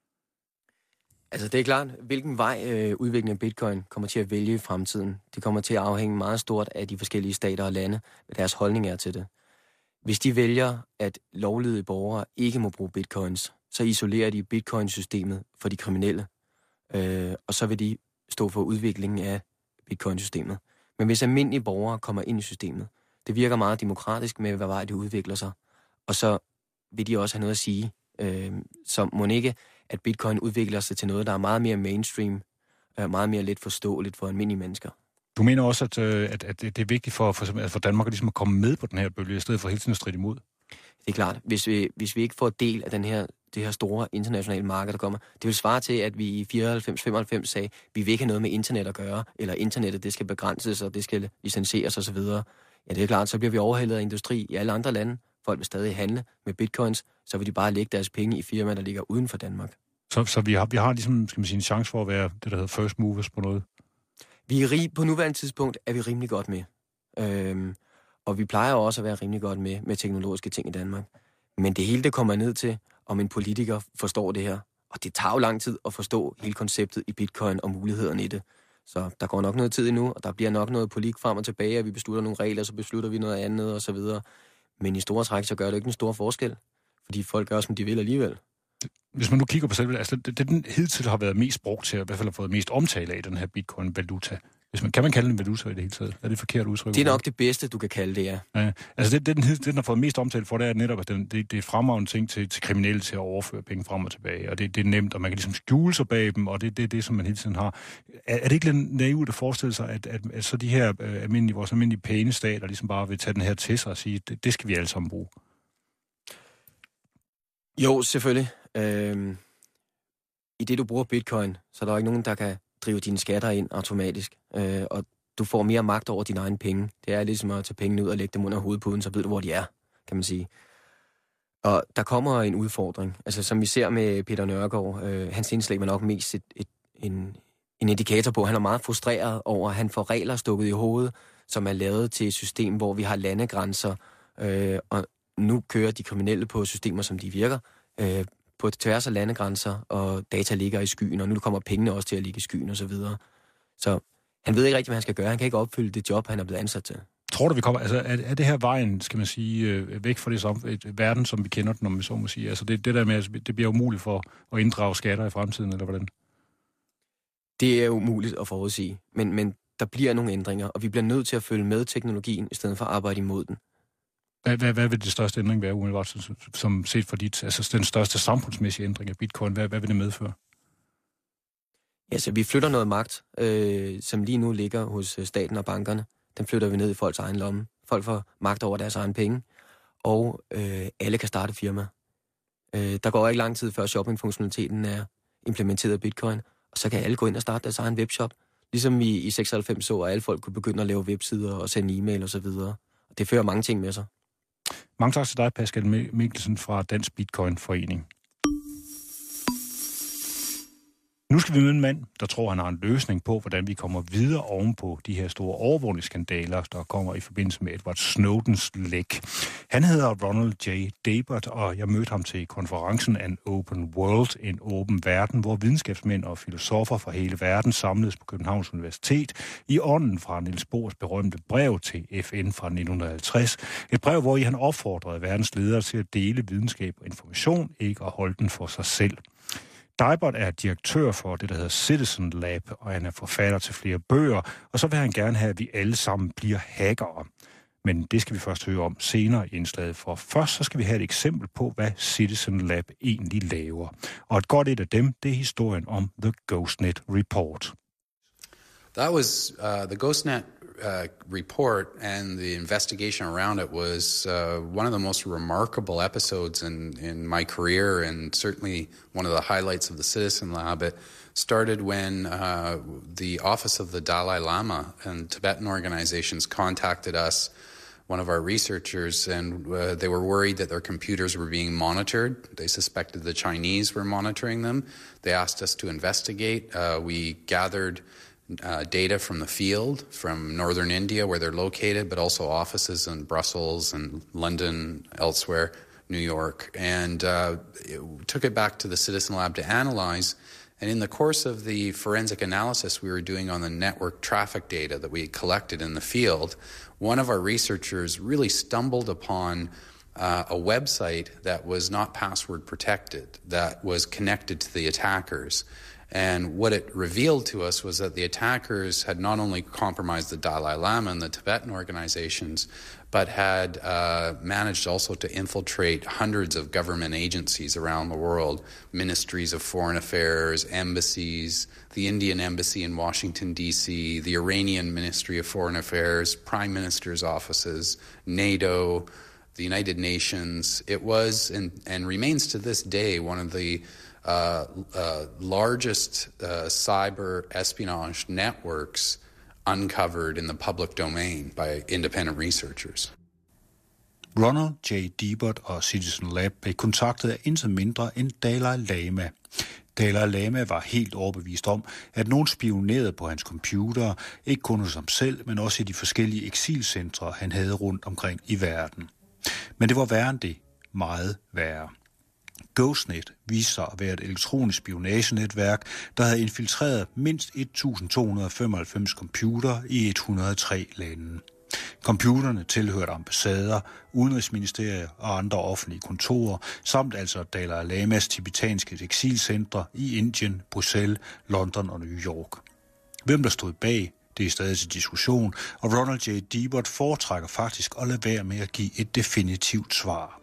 Altså det er klart, hvilken vej øh, udviklingen af bitcoin kommer til at vælge i fremtiden. Det kommer til at afhænge meget stort af de forskellige stater og lande, hvad deres holdning er til det. Hvis de vælger, at lovlydige borgere ikke må bruge bitcoins, så isolerer de bitcoin-systemet for de kriminelle. Øh, og så vil de stå for udviklingen af bitcoin-systemet. Men hvis almindelige borgere kommer ind i systemet, det virker meget demokratisk med, hvad vej det udvikler sig. Og så vil de også have noget at sige, øh, som må ikke, at bitcoin udvikler sig til noget, der er meget mere mainstream, øh, meget mere let forståeligt for almindelige mennesker. Du mener også, at, at, at det er vigtigt for, for, for Danmark at, ligesom at komme med på den her bølge, i stedet for hele tiden at stride imod? Det er klart. Hvis vi, hvis vi ikke får del af den her, det her store internationale marked, der kommer, det vil svare til, at vi i fireoghalvfems femoghalvfems sagde, vi vil ikke have noget med internet at gøre, eller internettet, det skal begrænses, og det skal licenseres osv. Ja, det er klart, så bliver vi overhældet af industri i alle andre lande. Folk vil stadig handle med bitcoins, så vil de bare lægge deres penge i firmaer, der ligger uden for Danmark. Så, så vi, har, vi har ligesom, skal man sige, en chance for at være det, der hedder first movers på noget? Vi er rig, på nuværende tidspunkt er vi rimelig godt med. Øhm, og vi plejer også at være rimelig godt med med teknologiske ting i Danmark. Men det hele, det kommer ned til, om en politiker forstår det her. Og det tager jo lang tid at forstå hele konceptet i bitcoin og mulighederne i det. Så der går nok noget tid endnu, og der bliver nok noget politik frem og tilbage, og vi beslutter nogle regler, så beslutter vi noget andet og så videre. Men i store træk, så gør det ikke en stor forskel, fordi folk gør, som de vil alligevel. Hvis man nu kigger på selve, altså det, det den hidtil har været mest brugt til, i hvert fald har fået mest omtale af, den her bitcoin-valuta. Hvis man, kan man kalde den valuta i det hele taget? Er det forkert udtryk? Det er nok det bedste, du kan kalde det, ja. ja altså det, det, den, det, den har fået mest omtale for, det er netop, at den, det, det er fremragende ting til, til kriminelle til at overføre penge frem og tilbage, og det, det er nemt, og man kan ligesom skjule sig bag dem, og det er det, det, som man hele tiden har. Er, er det ikke lidt naivt at forestille sig, at, at, at så de her øh, almindelige, vores almindelige pæne stater ligesom bare vil tage den her til sig og sige, det, det skal vi alle sammen bruge? Jo, selvfølgelig. Øhm, I det, du bruger bitcoin, så er der ikke nogen, der kan drive dine skatter ind automatisk. Øh, og du får mere magt over dine egne penge. Det er ligesom at tage pengene ud og lægge dem under hovedpuden, så ved du, hvor de er, kan man sige. Og der kommer en udfordring. Altså, som vi ser med Peter Nørgaard, øh, hans indslag var nok mest et, et, en, en indikator på, han er meget frustreret over, at han får regler stukket i hovedet, som er lavet til et system, hvor vi har landegrænser, øh, og nu kører de kriminelle på systemer, som de virker, øh, på tværs af landegrænser, og data ligger i skyen, og nu kommer pengene også til at ligge i skyen og så videre. Så han ved ikke rigtig, hvad han skal gøre. Han kan ikke opfylde det job, han er blevet ansat til. Tror du, vi kommer... Altså, er, er det her vejen, skal man sige, øh, væk fra det som, et, verden, som vi kender den, om vi så må sige? Altså, det, det der med, at det bliver umuligt for at inddrage skatter i fremtiden, eller hvordan? Det er umuligt at forudsige, men, men der bliver nogle ændringer, og vi bliver nødt til at følge med teknologien, i stedet for at arbejde imod den. Hvad, hvad, hvad vil det største ændring være, umiddelbart, som set for dit, altså den største samfundsmæssige ændring af bitcoin? Hvad, hvad vil det medføre? Ja, så vi flytter noget magt, øh, som lige nu ligger hos staten og bankerne. Den flytter vi ned i folks egen lomme. Folk får magt over deres egen penge, og øh, alle kan starte firma. Øh, der går ikke lang tid, før shoppingfunktionaliteten er implementeret af bitcoin, og så kan alle gå ind og starte deres egen webshop. Ligesom vi i seksoghalvfems så, at alle folk kunne begynde at lave websider og sende e-mail og så videre. Og det fører mange ting med sig. Mange tak til dig, Pascal Mikkelsen fra Dansk Bitcoin Forening. Nu skal vi møde en mand, der tror, han har en løsning på, hvordan vi kommer videre ovenpå de her store overvågningsskandaler, der kommer i forbindelse med Edward Snowdens læk. Han hedder Ronald J. Dabert, og jeg mødte ham til konferencen An Open World, en åben verden, hvor videnskabsmænd og filosofer fra hele verden samledes på Københavns Universitet i ånden fra Niels Bohrs berømte brev til F N fra nitten halvtreds. Et brev, hvor han opfordrede verdens ledere til at dele videnskab og information, ikke at holde den for sig selv. Dybot er direktør for det, der hedder Citizen Lab, og han er forfatter til flere bøger, og så vil han gerne have, at vi alle sammen bliver hackere. Men det skal vi først høre om senere i indslaget, for først så skal vi have et eksempel på, hvad Citizen Lab egentlig laver. Og et godt et af dem, det er historien om The GhostNet Report. That was uh, the GhostNet uh, report, and the investigation around it was uh, one of the most remarkable episodes in, in my career, and certainly one of the highlights of the Citizen Lab. It started when uh, the Office of the Dalai Lama and Tibetan organizations contacted us, one of our researchers, and uh, they were worried that their computers were being monitored. They suspected the Chinese were monitoring them. They asked us to investigate. Uh, we gathered uh, data from the field, from northern India where they're located, but also offices in Brussels and London, elsewhere, New York, and uh, it took it back to the Citizen Lab to analyze. And in the course of the forensic analysis we were doing on the network traffic data that we had collected in the field, one of our researchers really stumbled upon uh, a website that was not password protected, that was connected to the attackers. And what it revealed to us was that the attackers had not only compromised the Dalai Lama and the Tibetan organizations, but had uh, managed also to infiltrate hundreds of government agencies around the world, ministries of foreign affairs, embassies, the Indian embassy in Washington, D C, the Iranian Ministry of Foreign Affairs, prime minister's offices, NATO, the United Nations. It was and, and remains to this day one of the uh, uh, largest uh, cyber espionage networks uncovered in the public domain by independent researchers. Ronald J. Dybot og Citizen Lab blev kontaktet af intet mindre end Dalai Lama. Dalai Lama var helt overbevist om, at nogen spionerede på hans computer, ikke kun hos ham selv, men også i de forskellige eksilcentre, han havde rundt omkring i verden. Men det var værre end det. Meget værre. GhostNet viste sig at være et elektronisk spionagenetværk, der havde infiltreret mindst et tusind to hundrede femoghalvfems computer i et hundrede og tre lande. Computerne tilhørte ambassader, udenrigsministerier og andre offentlige kontorer, samt altså Dalai Lamas tibetanske eksilcentre i Indien, Bruxelles, London og New York. Hvem der stod bag, det er stadig til diskussion, og Ronald J. Dybot foretrækker faktisk at lade være med at give et definitivt svar.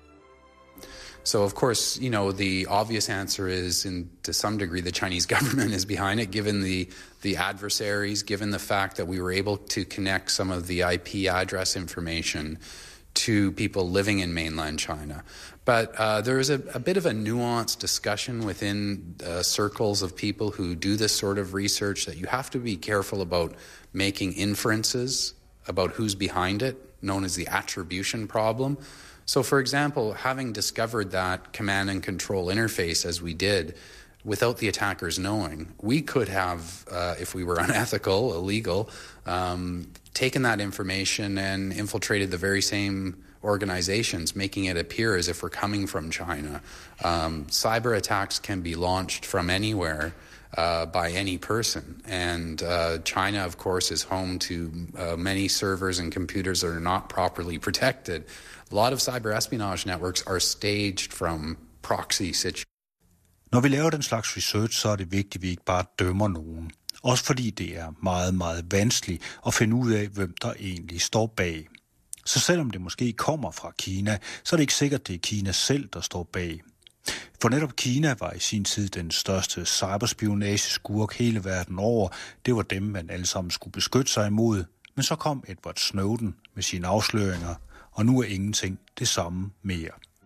So, of course, you know, the obvious answer is, in to some degree, the Chinese government is behind it, given the, the adversaries, given the fact that we were able to connect some of the I P address information to people living in mainland China. But uh, there is a, a bit of a nuanced discussion within uh, circles of people who do this sort of research that you have to be careful about making inferences about who's behind it, known as the attribution problem. So, for example, having discovered that command and control interface as we did, without the attackers knowing, we could have, uh, if we were unethical, illegal, um, taken that information and infiltrated the very same organizations, making it appear as if we're coming from China. Um, cyber attacks can be launched from anywhere uh, by any person. And uh, China, of course, is home to uh, many servers and computers that are not properly protected. A lot of cyber espionage networks are staged from proxy situations. Når vi laver den slags research, så er det vigtigt, at vi ikke bare dømmer nogen. Også fordi det er meget, meget vanskeligt at finde ud af, hvem der egentlig står bag. Så selvom det måske kommer fra Kina, så er det ikke sikkert, det er Kina selv, der står bag. For netop Kina var i sin tid den største cyberspionageskurk hele verden over. Det var dem, man alle sammen skulle beskytte sig imod. Men så kom Edward Snowden med sine afsløringer, og nu er ingenting det samme mere.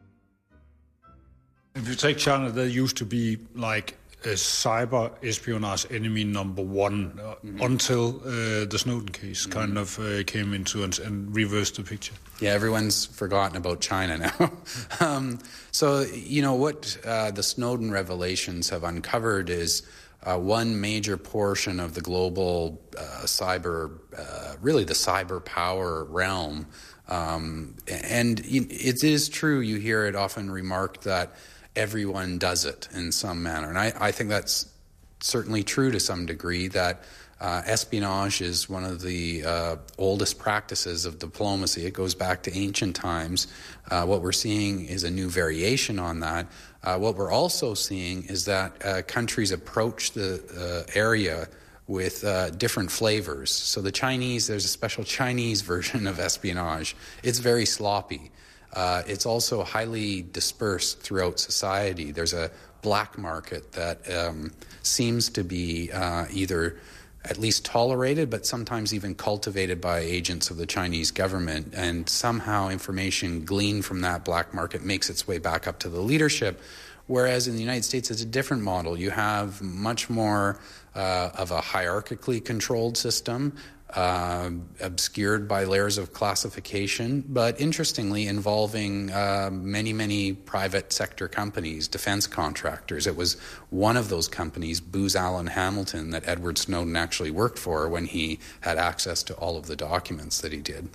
If you take China, there used to be like a cyber espionage enemy number one uh, mm-hmm. until uh, the Snowden case mm-hmm. kind of uh, came into and, and reversed the picture. Yeah, everyone's forgotten about China now. um, so, you know, what uh, the Snowden revelations have uncovered is uh, one major portion of the global uh, cyber, uh, really the cyber power realm. Um, and it is true, you hear it often remarked that everyone does it in some manner. And I, I think that's certainly true to some degree, that Uh, espionage is one of the uh, oldest practices of diplomacy. It goes back to ancient times. Uh, what we're seeing is a new variation on that. Uh, what we're also seeing is that uh, countries approach the uh, area with uh, different flavors. So the Chinese, there's a special Chinese version of espionage. It's very sloppy. Uh, it's also highly dispersed throughout society. There's a black market that um, seems to be uh, either at least tolerated, but sometimes even cultivated by agents of the Chinese government. And somehow information gleaned from that black market makes its way back up to the leadership. Whereas in the United States, it's a different model. You have much more uh, of a hierarchically controlled system, uh, obscured by layers of classification, but interestingly involving uh, many, many private sector companies, defense contractors. It was one of those companies, Booz Allen Hamilton, that Edward Snowden actually worked for when he had access to all of the documents that he did.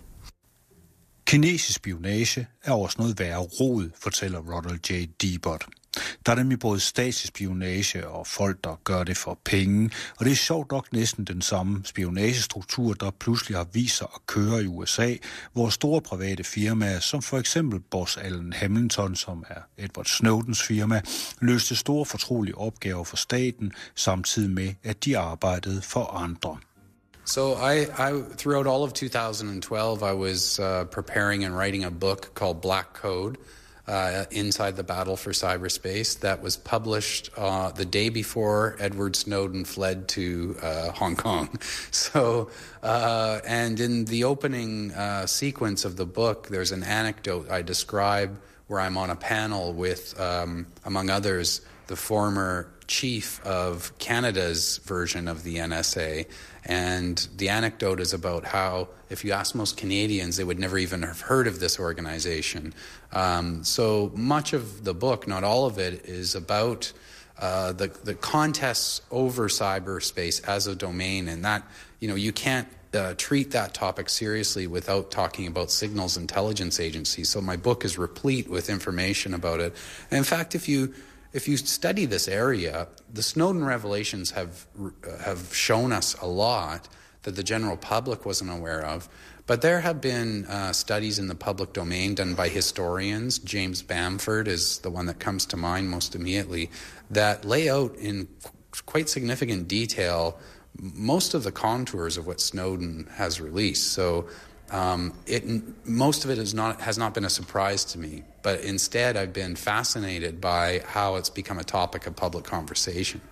Kinesisk spionage er også noget værre rod, fortæller Ronald J. Deibert. Der er nemlig både statsspionage og folk, der gør det for penge, og det er sjovt nok næsten den samme spionagestruktur, der pludselig har vist sig at køre i U S A, hvor store private firmaer, som for eksempel Booz Allen Hamilton, som er Edward Snowdens firma, løste store fortrolige opgaver for staten, samtidig med, at de arbejdede for andre. So I, I, throughout all of two thousand twelve, I was uh, preparing and writing a book called Black Code, uh, Inside the Battle for Cyberspace, that was published uh, the day before Edward Snowden fled to uh, Hong Kong. So, uh, and in the opening uh, sequence of the book, there's an anecdote I describe where I'm on a panel with, um, among others, the former chief of Canada's version of the N S A. And the anecdote is about how, if you ask most Canadians, they would never even have heard of this organization. Um, so much of the book, not all of it, is about uh, the, the contests over cyberspace as a domain. And that, you know, you can't uh, treat that topic seriously without talking about signals intelligence agencies. So my book is replete with information about it. And in fact, if you If you study this area, the Snowden revelations have have shown us a lot that the general public wasn't aware of. But there have been uh, studies in the public domain done by historians. James Bamford is the one that comes to mind most immediately, that lay out in quite significant detail most of the contours of what Snowden has released. So Um, it, most of it is not, has not been a surprise to me, but instead I've been fascinated by how it's become a topic of public conversation.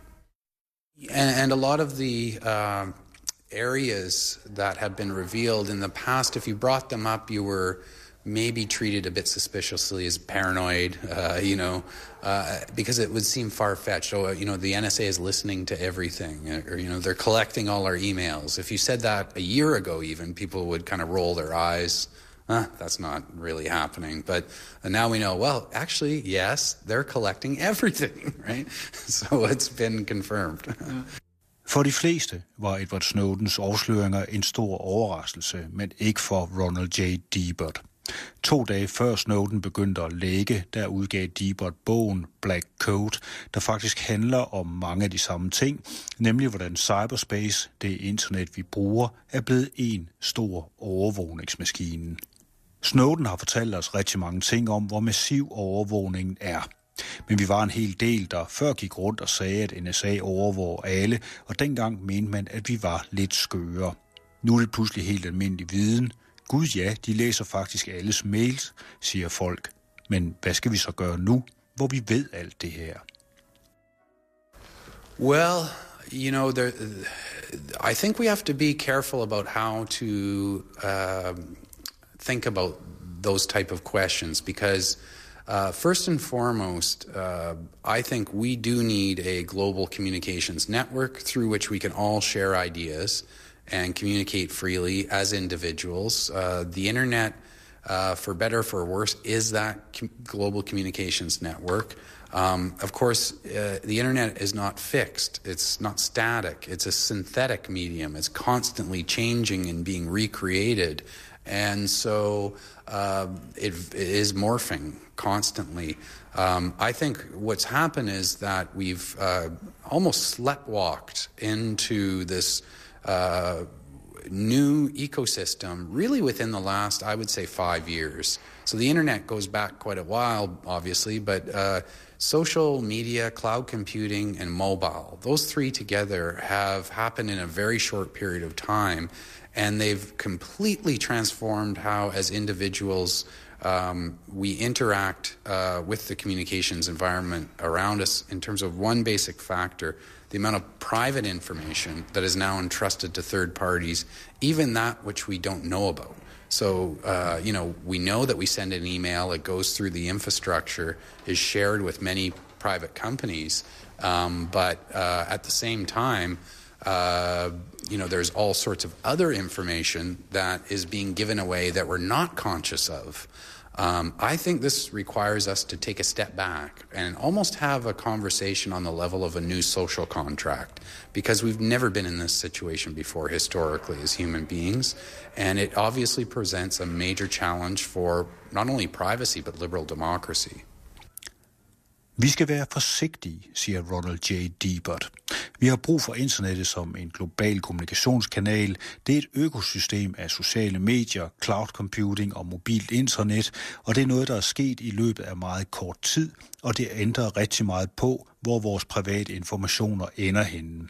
And, and a lot of the uh, areas that have been revealed in the past, if you brought them up, you were maybe treated a bit suspiciously as paranoid, uh, you know, uh, because it would seem far-fetched. Oh, you know, the N S A is listening to everything, or, you know, they're collecting all our emails. If you said that a year ago even, people would kind of roll their eyes. Ah, that's not really happening. But now we know, well, actually, yes, they're collecting everything, right? So it's been confirmed. For de fleste var Edward Snowdens afsløringer en stor overraskelse, men ikke for Ronald J. Deibert. To dage før Snowden begyndte at lække, der udgav Deibert bogen Black Code, der faktisk handler om mange af de samme ting, nemlig hvordan cyberspace, det internet vi bruger, er blevet en stor overvågningsmaskine. Snowden har fortalt os rigtig mange ting om, hvor massiv overvågningen er. Men vi var en hel del, der før gik rundt og sagde, at N S A overvåger alle, og dengang mente man, at vi var lidt skøre. Nu er det pludselig helt almindelig viden. Gud ja, de læser faktisk alles mails, siger folk. Men hvad skal vi så gøre nu, hvor vi ved alt det her? Well, you know, there, I think we have to be careful about how to uh, think about those type of questions, because uh, first and foremost, uh, I think we do need a global communications network through which we can all share ideas and communicate freely as individuals. Uh, the internet, uh, for better or for worse, is that com- global communications network. Um, of course, uh, the internet is not fixed. It's not static. It's a synthetic medium. It's constantly changing and being recreated. And so uh, it, it is morphing constantly. Um, I think what's happened is that we've uh, almost sleptwalked into this uh, new ecosystem really within the last, I would say, five years. So the internet goes back quite a while, obviously, but uh, social media, cloud computing, and mobile, those three together have happened in a very short period of time, and they've completely transformed how, as individuals, um, we interact uh, with the communications environment around us in terms of one basic factor: the amount of private information that is now entrusted to third parties, even that which we don't know about. So, uh, you know, we know that we send an email, it goes through the infrastructure, is shared with many private companies, um, but uh, at the same time, uh, you know, there's all sorts of other information that is being given away that we're not conscious of. Um, I think this requires us to take a step back and almost have a conversation on the level of a new social contract, because we've never been in this situation before historically as human beings, and it obviously presents a major challenge for not only privacy but liberal democracy. Vi skal være forsigtige, siger Ronald J. Deibert. Vi har brug for internettet som en global kommunikationskanal. Det er et økosystem af sociale medier, cloud computing og mobilt internet, og det er noget, der er sket i løbet af meget kort tid, og det ændrer rigtig meget på, hvor vores private informationer ender henne.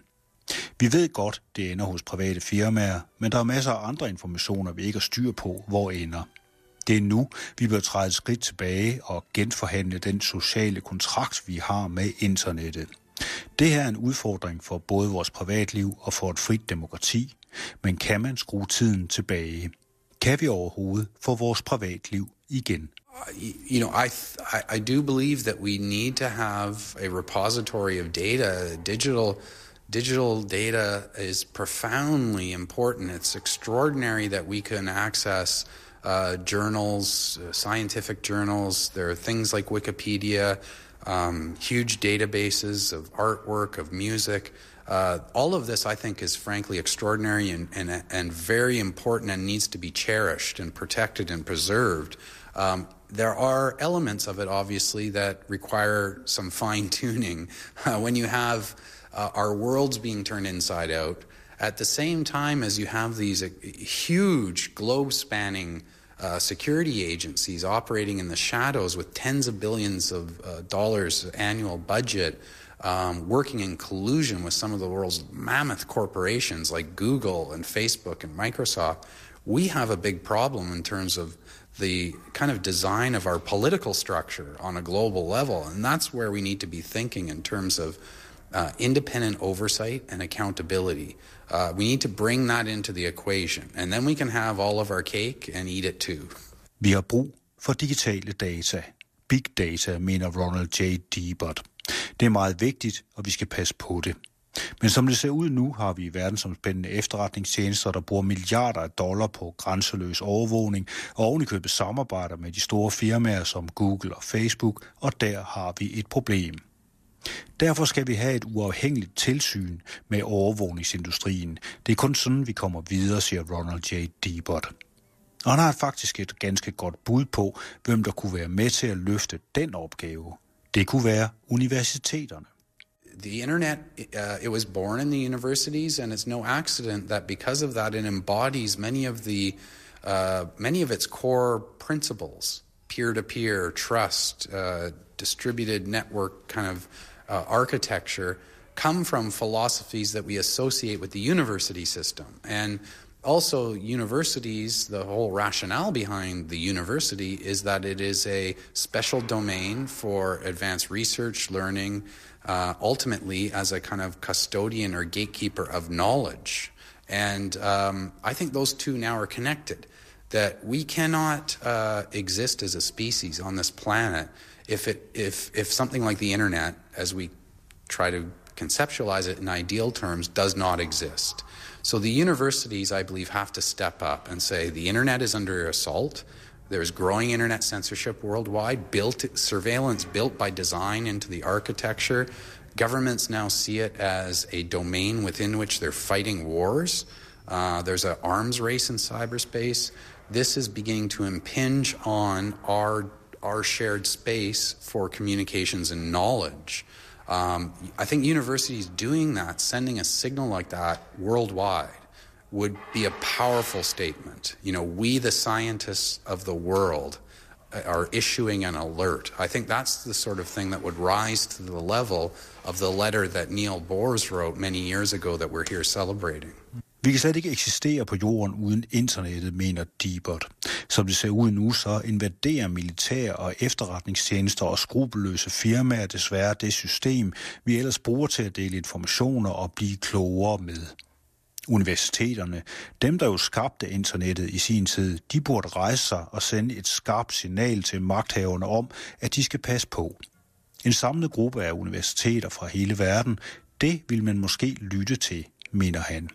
Vi ved godt, det ender hos private firmaer, men der er masser af andre informationer, vi ikke har styr på, hvor ender. Det er nu, vi bør træde et skridt tilbage og genforhandle den sociale kontrakt, vi har med internettet. Det her er en udfordring for både vores privatliv og for et frit demokrati, men kan man skrue tiden tilbage? Kan vi overhovedet få vores privatliv igen? You know, I, I I do believe that we need to have a repository of data. Digital digital data is profoundly important. It's extraordinary that we can access Uh, journals, uh, scientific journals. There are things like Wikipedia, um, huge databases of artwork, of music. Uh, all of this, I think, is frankly extraordinary and, and, and very important and needs to be cherished and protected and preserved. Um, there are elements of it, obviously, that require some fine-tuning. Uh, when you have uh, our worlds being turned inside out, at the same time as you have these uh, huge globe-spanning uh, security agencies operating in the shadows with tens of billions of uh, dollars annual budget, um, working in collusion with some of the world's mammoth corporations like Google and Facebook and Microsoft, we have a big problem in terms of the kind of design of our political structure on a global level. And that's where we need to be thinking in terms of uh, independent oversight and accountability. Uh, we need to bring that into the equation, and then we can have all of our cake and eat it too. Vi har brug for digitale data. Big data, mener Ronald J. Deibert. Det er meget vigtigt, og vi skal passe på det. Men som det ser ud nu, har vi verdensomspændende efterretningstjenester, der bruger milliarder af dollar på grænseløs overvågning, og ovenikøbet samarbejder med de store firmaer som Google og Facebook, og der har vi et problem. Derfor skal vi have et uafhængigt tilsyn med overvågningsindustrien. Det er kun sådan, vi kommer videre, siger Ronald J. Deibert. Og han har faktisk et ganske godt bud på, hvem der kunne være med til at løfte den opgave. Det kunne være universiteterne. The internet, uh, it was born in the universities, and it's no accident that because of that, it embodies many of the uh, many of its core principles: peer-to-peer, trust, uh, distributed network kind of uh, architecture, come from philosophies that we associate with the university system. And also, universities, the whole rationale behind the university is that it is a special domain for advanced research, learning, uh, ultimately as a kind of custodian or gatekeeper of knowledge. And um, I think those two now are connected, that we cannot uh, exist as a species on this planet if it if if something like the internet, as we try to conceptualize it in ideal terms, does not exist. So the universities, I believe, have to step up and say the internet is under assault. There's growing internet censorship worldwide, built surveillance built by design into the architecture. Governments now see it as a domain within which they're fighting wars. Uh, there's an arms race in cyberspace. This is beginning to impinge on our our shared space for communications and knowledge. Um, I think universities doing that, sending a signal like that worldwide, would be a powerful statement. You know, we, the scientists of the world, are issuing an alert. I think that's the sort of thing that would rise to the level of the letter that Neil Bohr wrote many years ago that we're here celebrating. Vi kan slet ikke eksistere på jorden uden internettet, mener Deibert. Som det ser ud nu, så invaderer militær og efterretningstjenester og skrupelløse firmaer desværre det system, vi ellers bruger til at dele informationer og blive klogere med. Universiteterne, dem der jo skabte internettet i sin tid, de burde rejse sig og sende et skarpt signal til magthaverne om, at de skal passe på. En samlet gruppe af universiteter fra hele verden, det vil man måske lytte til, mener han.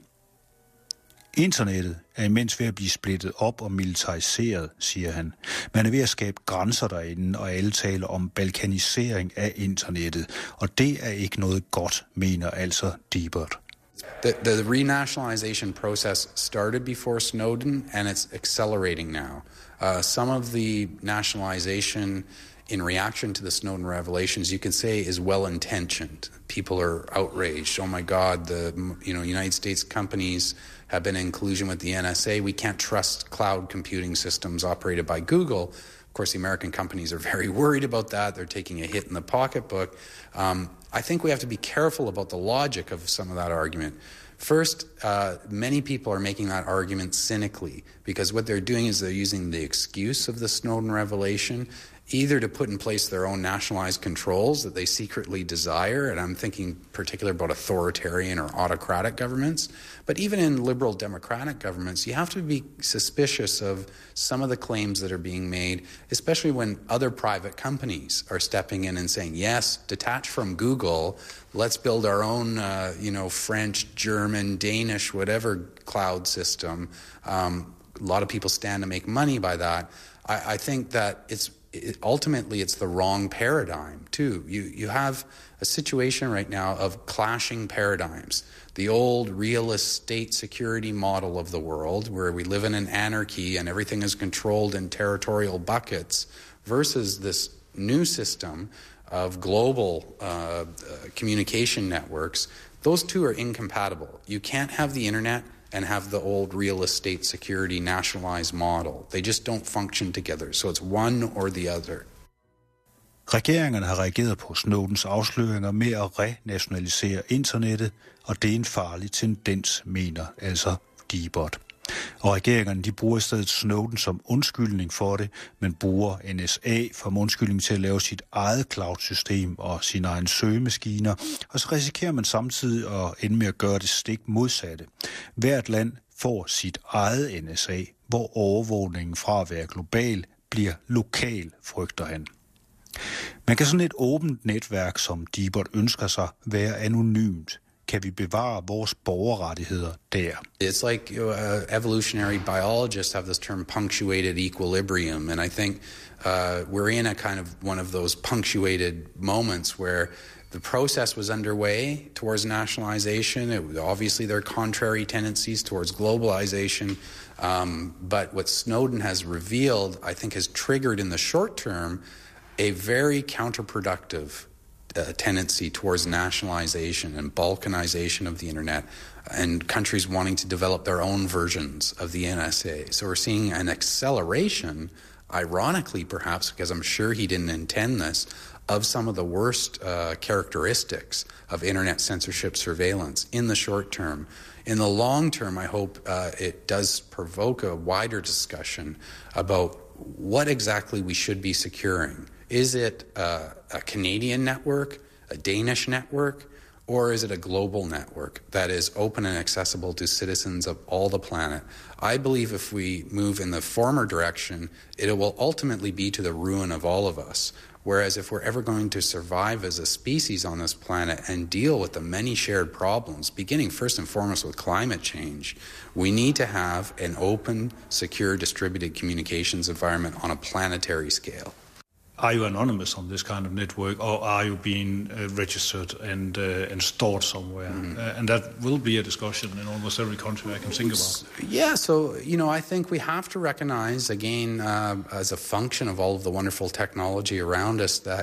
Internettet er imens ved at blive splittet op og militariseret, siger han. Man er ved at skabe grænser derinde, og alle taler om balkanisering af internettet. Og det er ikke noget godt, mener altså Deibert. The, the renationalization process started before Snowden, and it's accelerating now. Uh, some of the nationalization in reaction to the Snowden revelations, you can say, is well-intentioned. People are outraged. Oh my God, the you know United States companies have been in collusion with the N S A. We can't trust cloud computing systems operated by Google. Of course, the American companies are very worried about that. They're taking a hit in the pocketbook. Um, I think we have to be careful about the logic of some of that argument. First, uh, many people are making that argument cynically because what they're doing is they're using the excuse of the Snowden revelation either to put in place their own nationalized controls that they secretly desire, and I'm thinking particularly about authoritarian or autocratic governments, but even in liberal democratic governments, you have to be suspicious of some of the claims that are being made, especially when other private companies are stepping in and saying, yes, detach from Google, let's build our own, uh, you know, French, German, Danish, whatever cloud system. Um, a lot of people stand to make money by that. I, I think that it's It, ultimately, it's the wrong paradigm, too. You you have a situation right now of clashing paradigms. The old realist state security model of the world, where we live in an anarchy and everything is controlled in territorial buckets, versus this new system of global uh, uh, communication networks. Those two are incompatible. You can't have the internet and have the old realist state security nationalized model. They just don't function together. So it's one or the other. Regeringerne har reageret på Snowdens afsløringer med at renationalisere internettet, og det er en farlig tendens, mener altså Deibert. Og regeringerne de bruger i stedet Snowden som undskyldning for det, men bruger N S A som undskyldning til at lave sit eget cloud-system og sine egne søgemaskiner, og så risikerer man samtidig at ende med at gøre det stik modsatte. Hvert land får sit eget N S A, hvor overvågningen fra at være global bliver lokal, frygter han. Man kan sådan et åbent netværk, som Deibert ønsker sig, være anonymt. Kan vi bevare vores borgerrettigheder der? It's like uh, evolutionary biologists have this term punctuated equilibrium, and I think uh, we're in a kind of one of those punctuated moments where the process was underway towards nationalization. It was, obviously, there are contrary tendencies towards globalization, um, but what Snowden has revealed, I think, has triggered in the short term a very counterproductive Uh, tendency towards nationalization and balkanization of the internet and countries wanting to develop their own versions of the N S A. So we're seeing an acceleration, ironically perhaps, because I'm sure he didn't intend this, of some of the worst uh, characteristics of internet censorship surveillance in the short term. In the long term, I hope uh, it does provoke a wider discussion about what exactly we should be securing. Is it uh, a Canadian network, a Danish network, or is it a global network that is open and accessible to citizens of all the planet? I believe if we move in the former direction, it will ultimately be to the ruin of all of us. Whereas if we're ever going to survive as a species on this planet and deal with the many shared problems, beginning first and foremost with climate change, we need to have an open, secure, distributed communications environment on a planetary scale. Are you anonymous on this kind of network, or are you being uh, registered and uh, and stored somewhere? Mm. Uh, and that will be a discussion in almost every country I can think about. Yeah, so, you know, I think we have to recognize, again, uh, as a function of all of the wonderful technology around us, that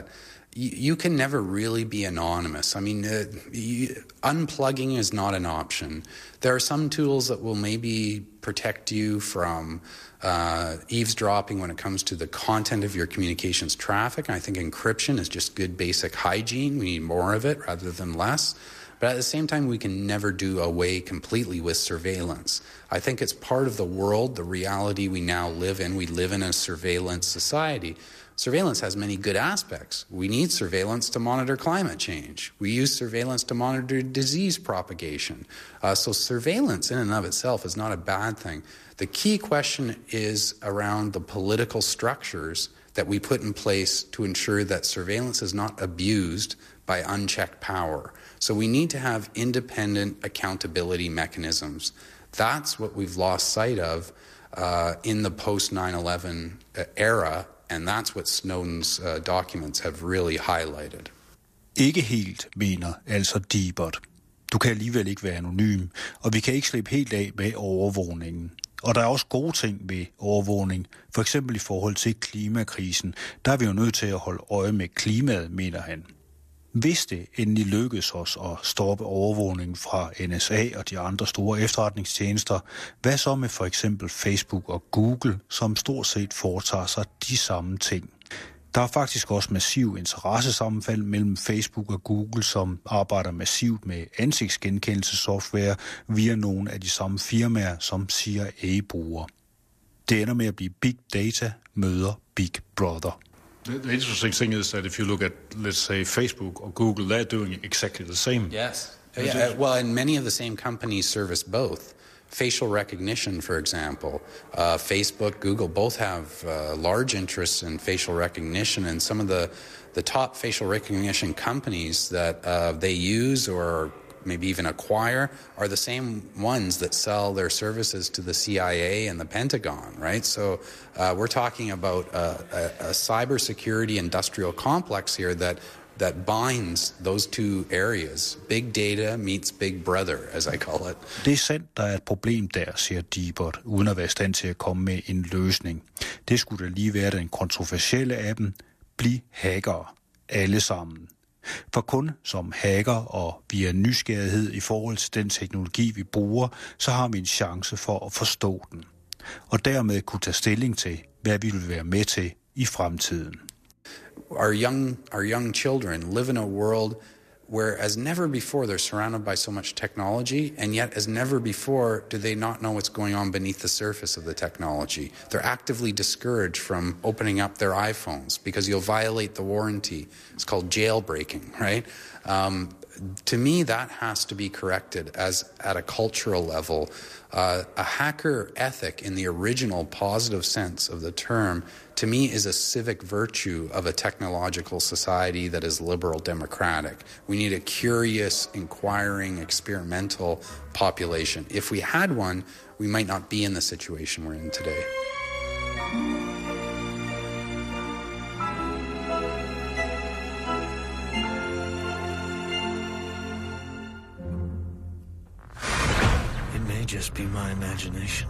you, you can never really be anonymous. I mean, uh, you, unplugging is not an option. There are some tools that will maybe protect you from uh, eavesdropping when it comes to the content of your communications traffic. And I think encryption is just good basic hygiene. We need more of it rather than less. But at the same time, we can never do away completely with surveillance. I think it's part of the world, the reality we now live in. We live in a surveillance society. Surveillance has many good aspects. We need surveillance to monitor climate change. We use surveillance to monitor disease propagation. Uh, so surveillance in and of itself is not a bad thing. The key question is around the political structures that we put in place to ensure that surveillance is not abused by unchecked power. So we need to have independent accountability mechanisms. That's what we've lost sight of uh, in the post nine eleven era, and that's what Snowden's uh, documents have really highlighted. Ikke helt, mener altså Deibert. Du kan alligevel ikke være anonym, og vi kan ikke slippe helt af med overvågningen. Og der er også gode ting ved overvågning, for eksempel i forhold til klimakrisen. Der er vi jo nødt til at holde øje med klimaet, mener han. Hvis det endelig lykkes os at stoppe overvågningen fra N S A og de andre store efterretningstjenester, hvad så med for eksempel Facebook og Google, som stort set foretager sig de samme ting? Der er faktisk også massiv interessesammenfald mellem Facebook og Google, som arbejder massivt med ansigtsgenkendelsessoftware via nogle af de samme firmaer, som C I A bruger. Det ender med at blive Big Data møder Big Brother. The, the interesting thing is that if you look at, let's say, Facebook or Google, they're doing exactly the same. Yes. Yeah, well, and many of the same companies service both. Facial recognition, for example. Uh, Facebook, Google both have uh, large interests in facial recognition, and some of the, the top facial recognition companies that uh, they use or maybe even acquire are the same ones that sell their services to the C I A and the Pentagon, right? So uh, we're talking about a, a, a cybersecurity industrial complex here that that binds those two areas. Big data meets big brother, as I call it. Det er sandt, der er et problem der, siger Deibert, uden at være i stand til at komme med en løsning. Det skulle da lige være den kontroversielle af dem. Bliv hackere. Alle sammen. For kun som hacker og via nysgerrighed i forhold til den teknologi, vi bruger, så har vi en chance for at forstå den. Og dermed kunne tage stilling til, hvad vi vil være med til i fremtiden. Our young, our young children live in a world where as never before they're surrounded by so much technology, and yet as never before do they not know what's going on beneath the surface of the technology. They're actively discouraged from opening up their iPhones because you'll violate the warranty. It's called jailbreaking, right? Um, to me, that has to be corrected as at a cultural level. Uh, a hacker ethic in the original positive sense of the term, to me, is a civic virtue of a technological society that is liberal democratic. We need a curious, inquiring, experimental population. If we had one, we might not be in the situation we're in today. Just be my imagination.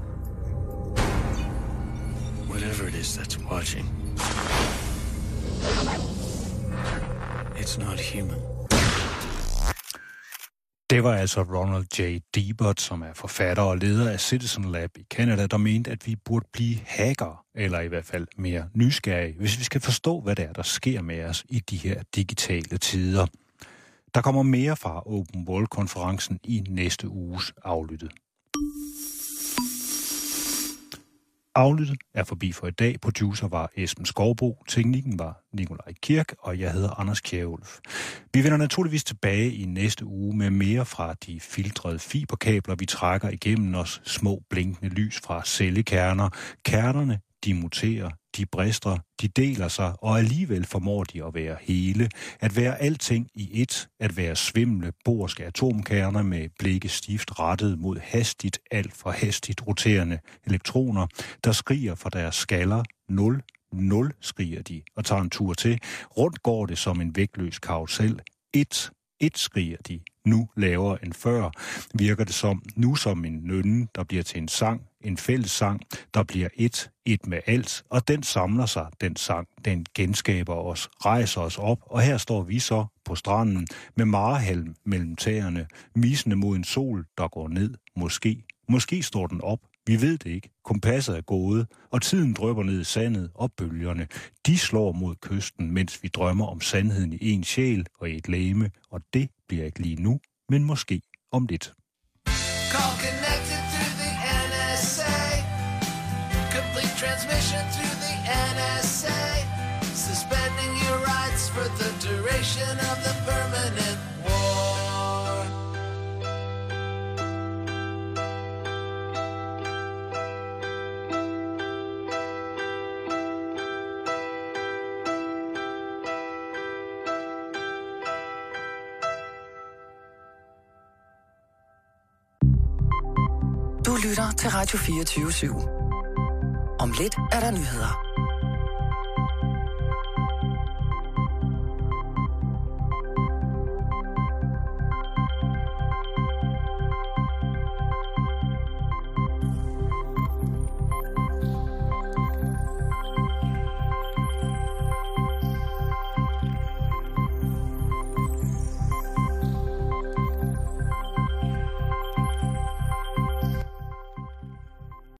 Whatever it is that's watching, it's not human. Det var altså Ronald J. Deibert, som er forfatter og leder af Citizen Lab i Canada, der mente, at vi burde blive hacker, eller i hvert fald mere nysgerrige, hvis vi skal forstå, hvad det er, der sker med os i de her digitale tider. Der kommer mere fra Open World-konferencen i næste uges Aflyttet. Aflyttet er forbi for i dag. Producer var Esben Skovbo, teknikken var Nikolaj Kirk, og jeg hedder Anders Kjærulf. Vi vender naturligvis tilbage i næste uge med mere fra de filtrede fiberkabler, vi trækker igennem os, små blinkende lys fra cellekerner. Kernerne, de muterer, de brister, de deler sig, og alligevel formår de at være hele. At være alting i ét, at være svimle, borske atomkerner med blikke stift rettet mod hastigt, alt for hastigt roterende elektroner, der skriger fra deres skaller. Nul, nul skriger de, og tager en tur til. Rundt går det som en vægtløs karusel. Et, et skriger de. Nu lavere end før. Virker det som, nu som en nynne, der bliver til en sang. en fælles sang, der bliver et, et med alt, og den samler sig, den sang, den genskaber os, rejser os op, og her står vi så på stranden med marehalm mellem tæerne, misende mod en sol, der går ned, måske, måske står den op, vi ved det ikke, kompasset er gået, og tiden drypper ned i sandet, og bølgerne, de slår mod kysten, mens vi drømmer om sandheden i en sjæl og i et legeme, og det bliver ikke lige nu, men måske om lidt. Call connected through the N S A. Complete transmission through the N S A. Suspending your rights for the duration of the permanent war. Du lytter til Radio fireogtyve syv. Om lidt er der nyheder.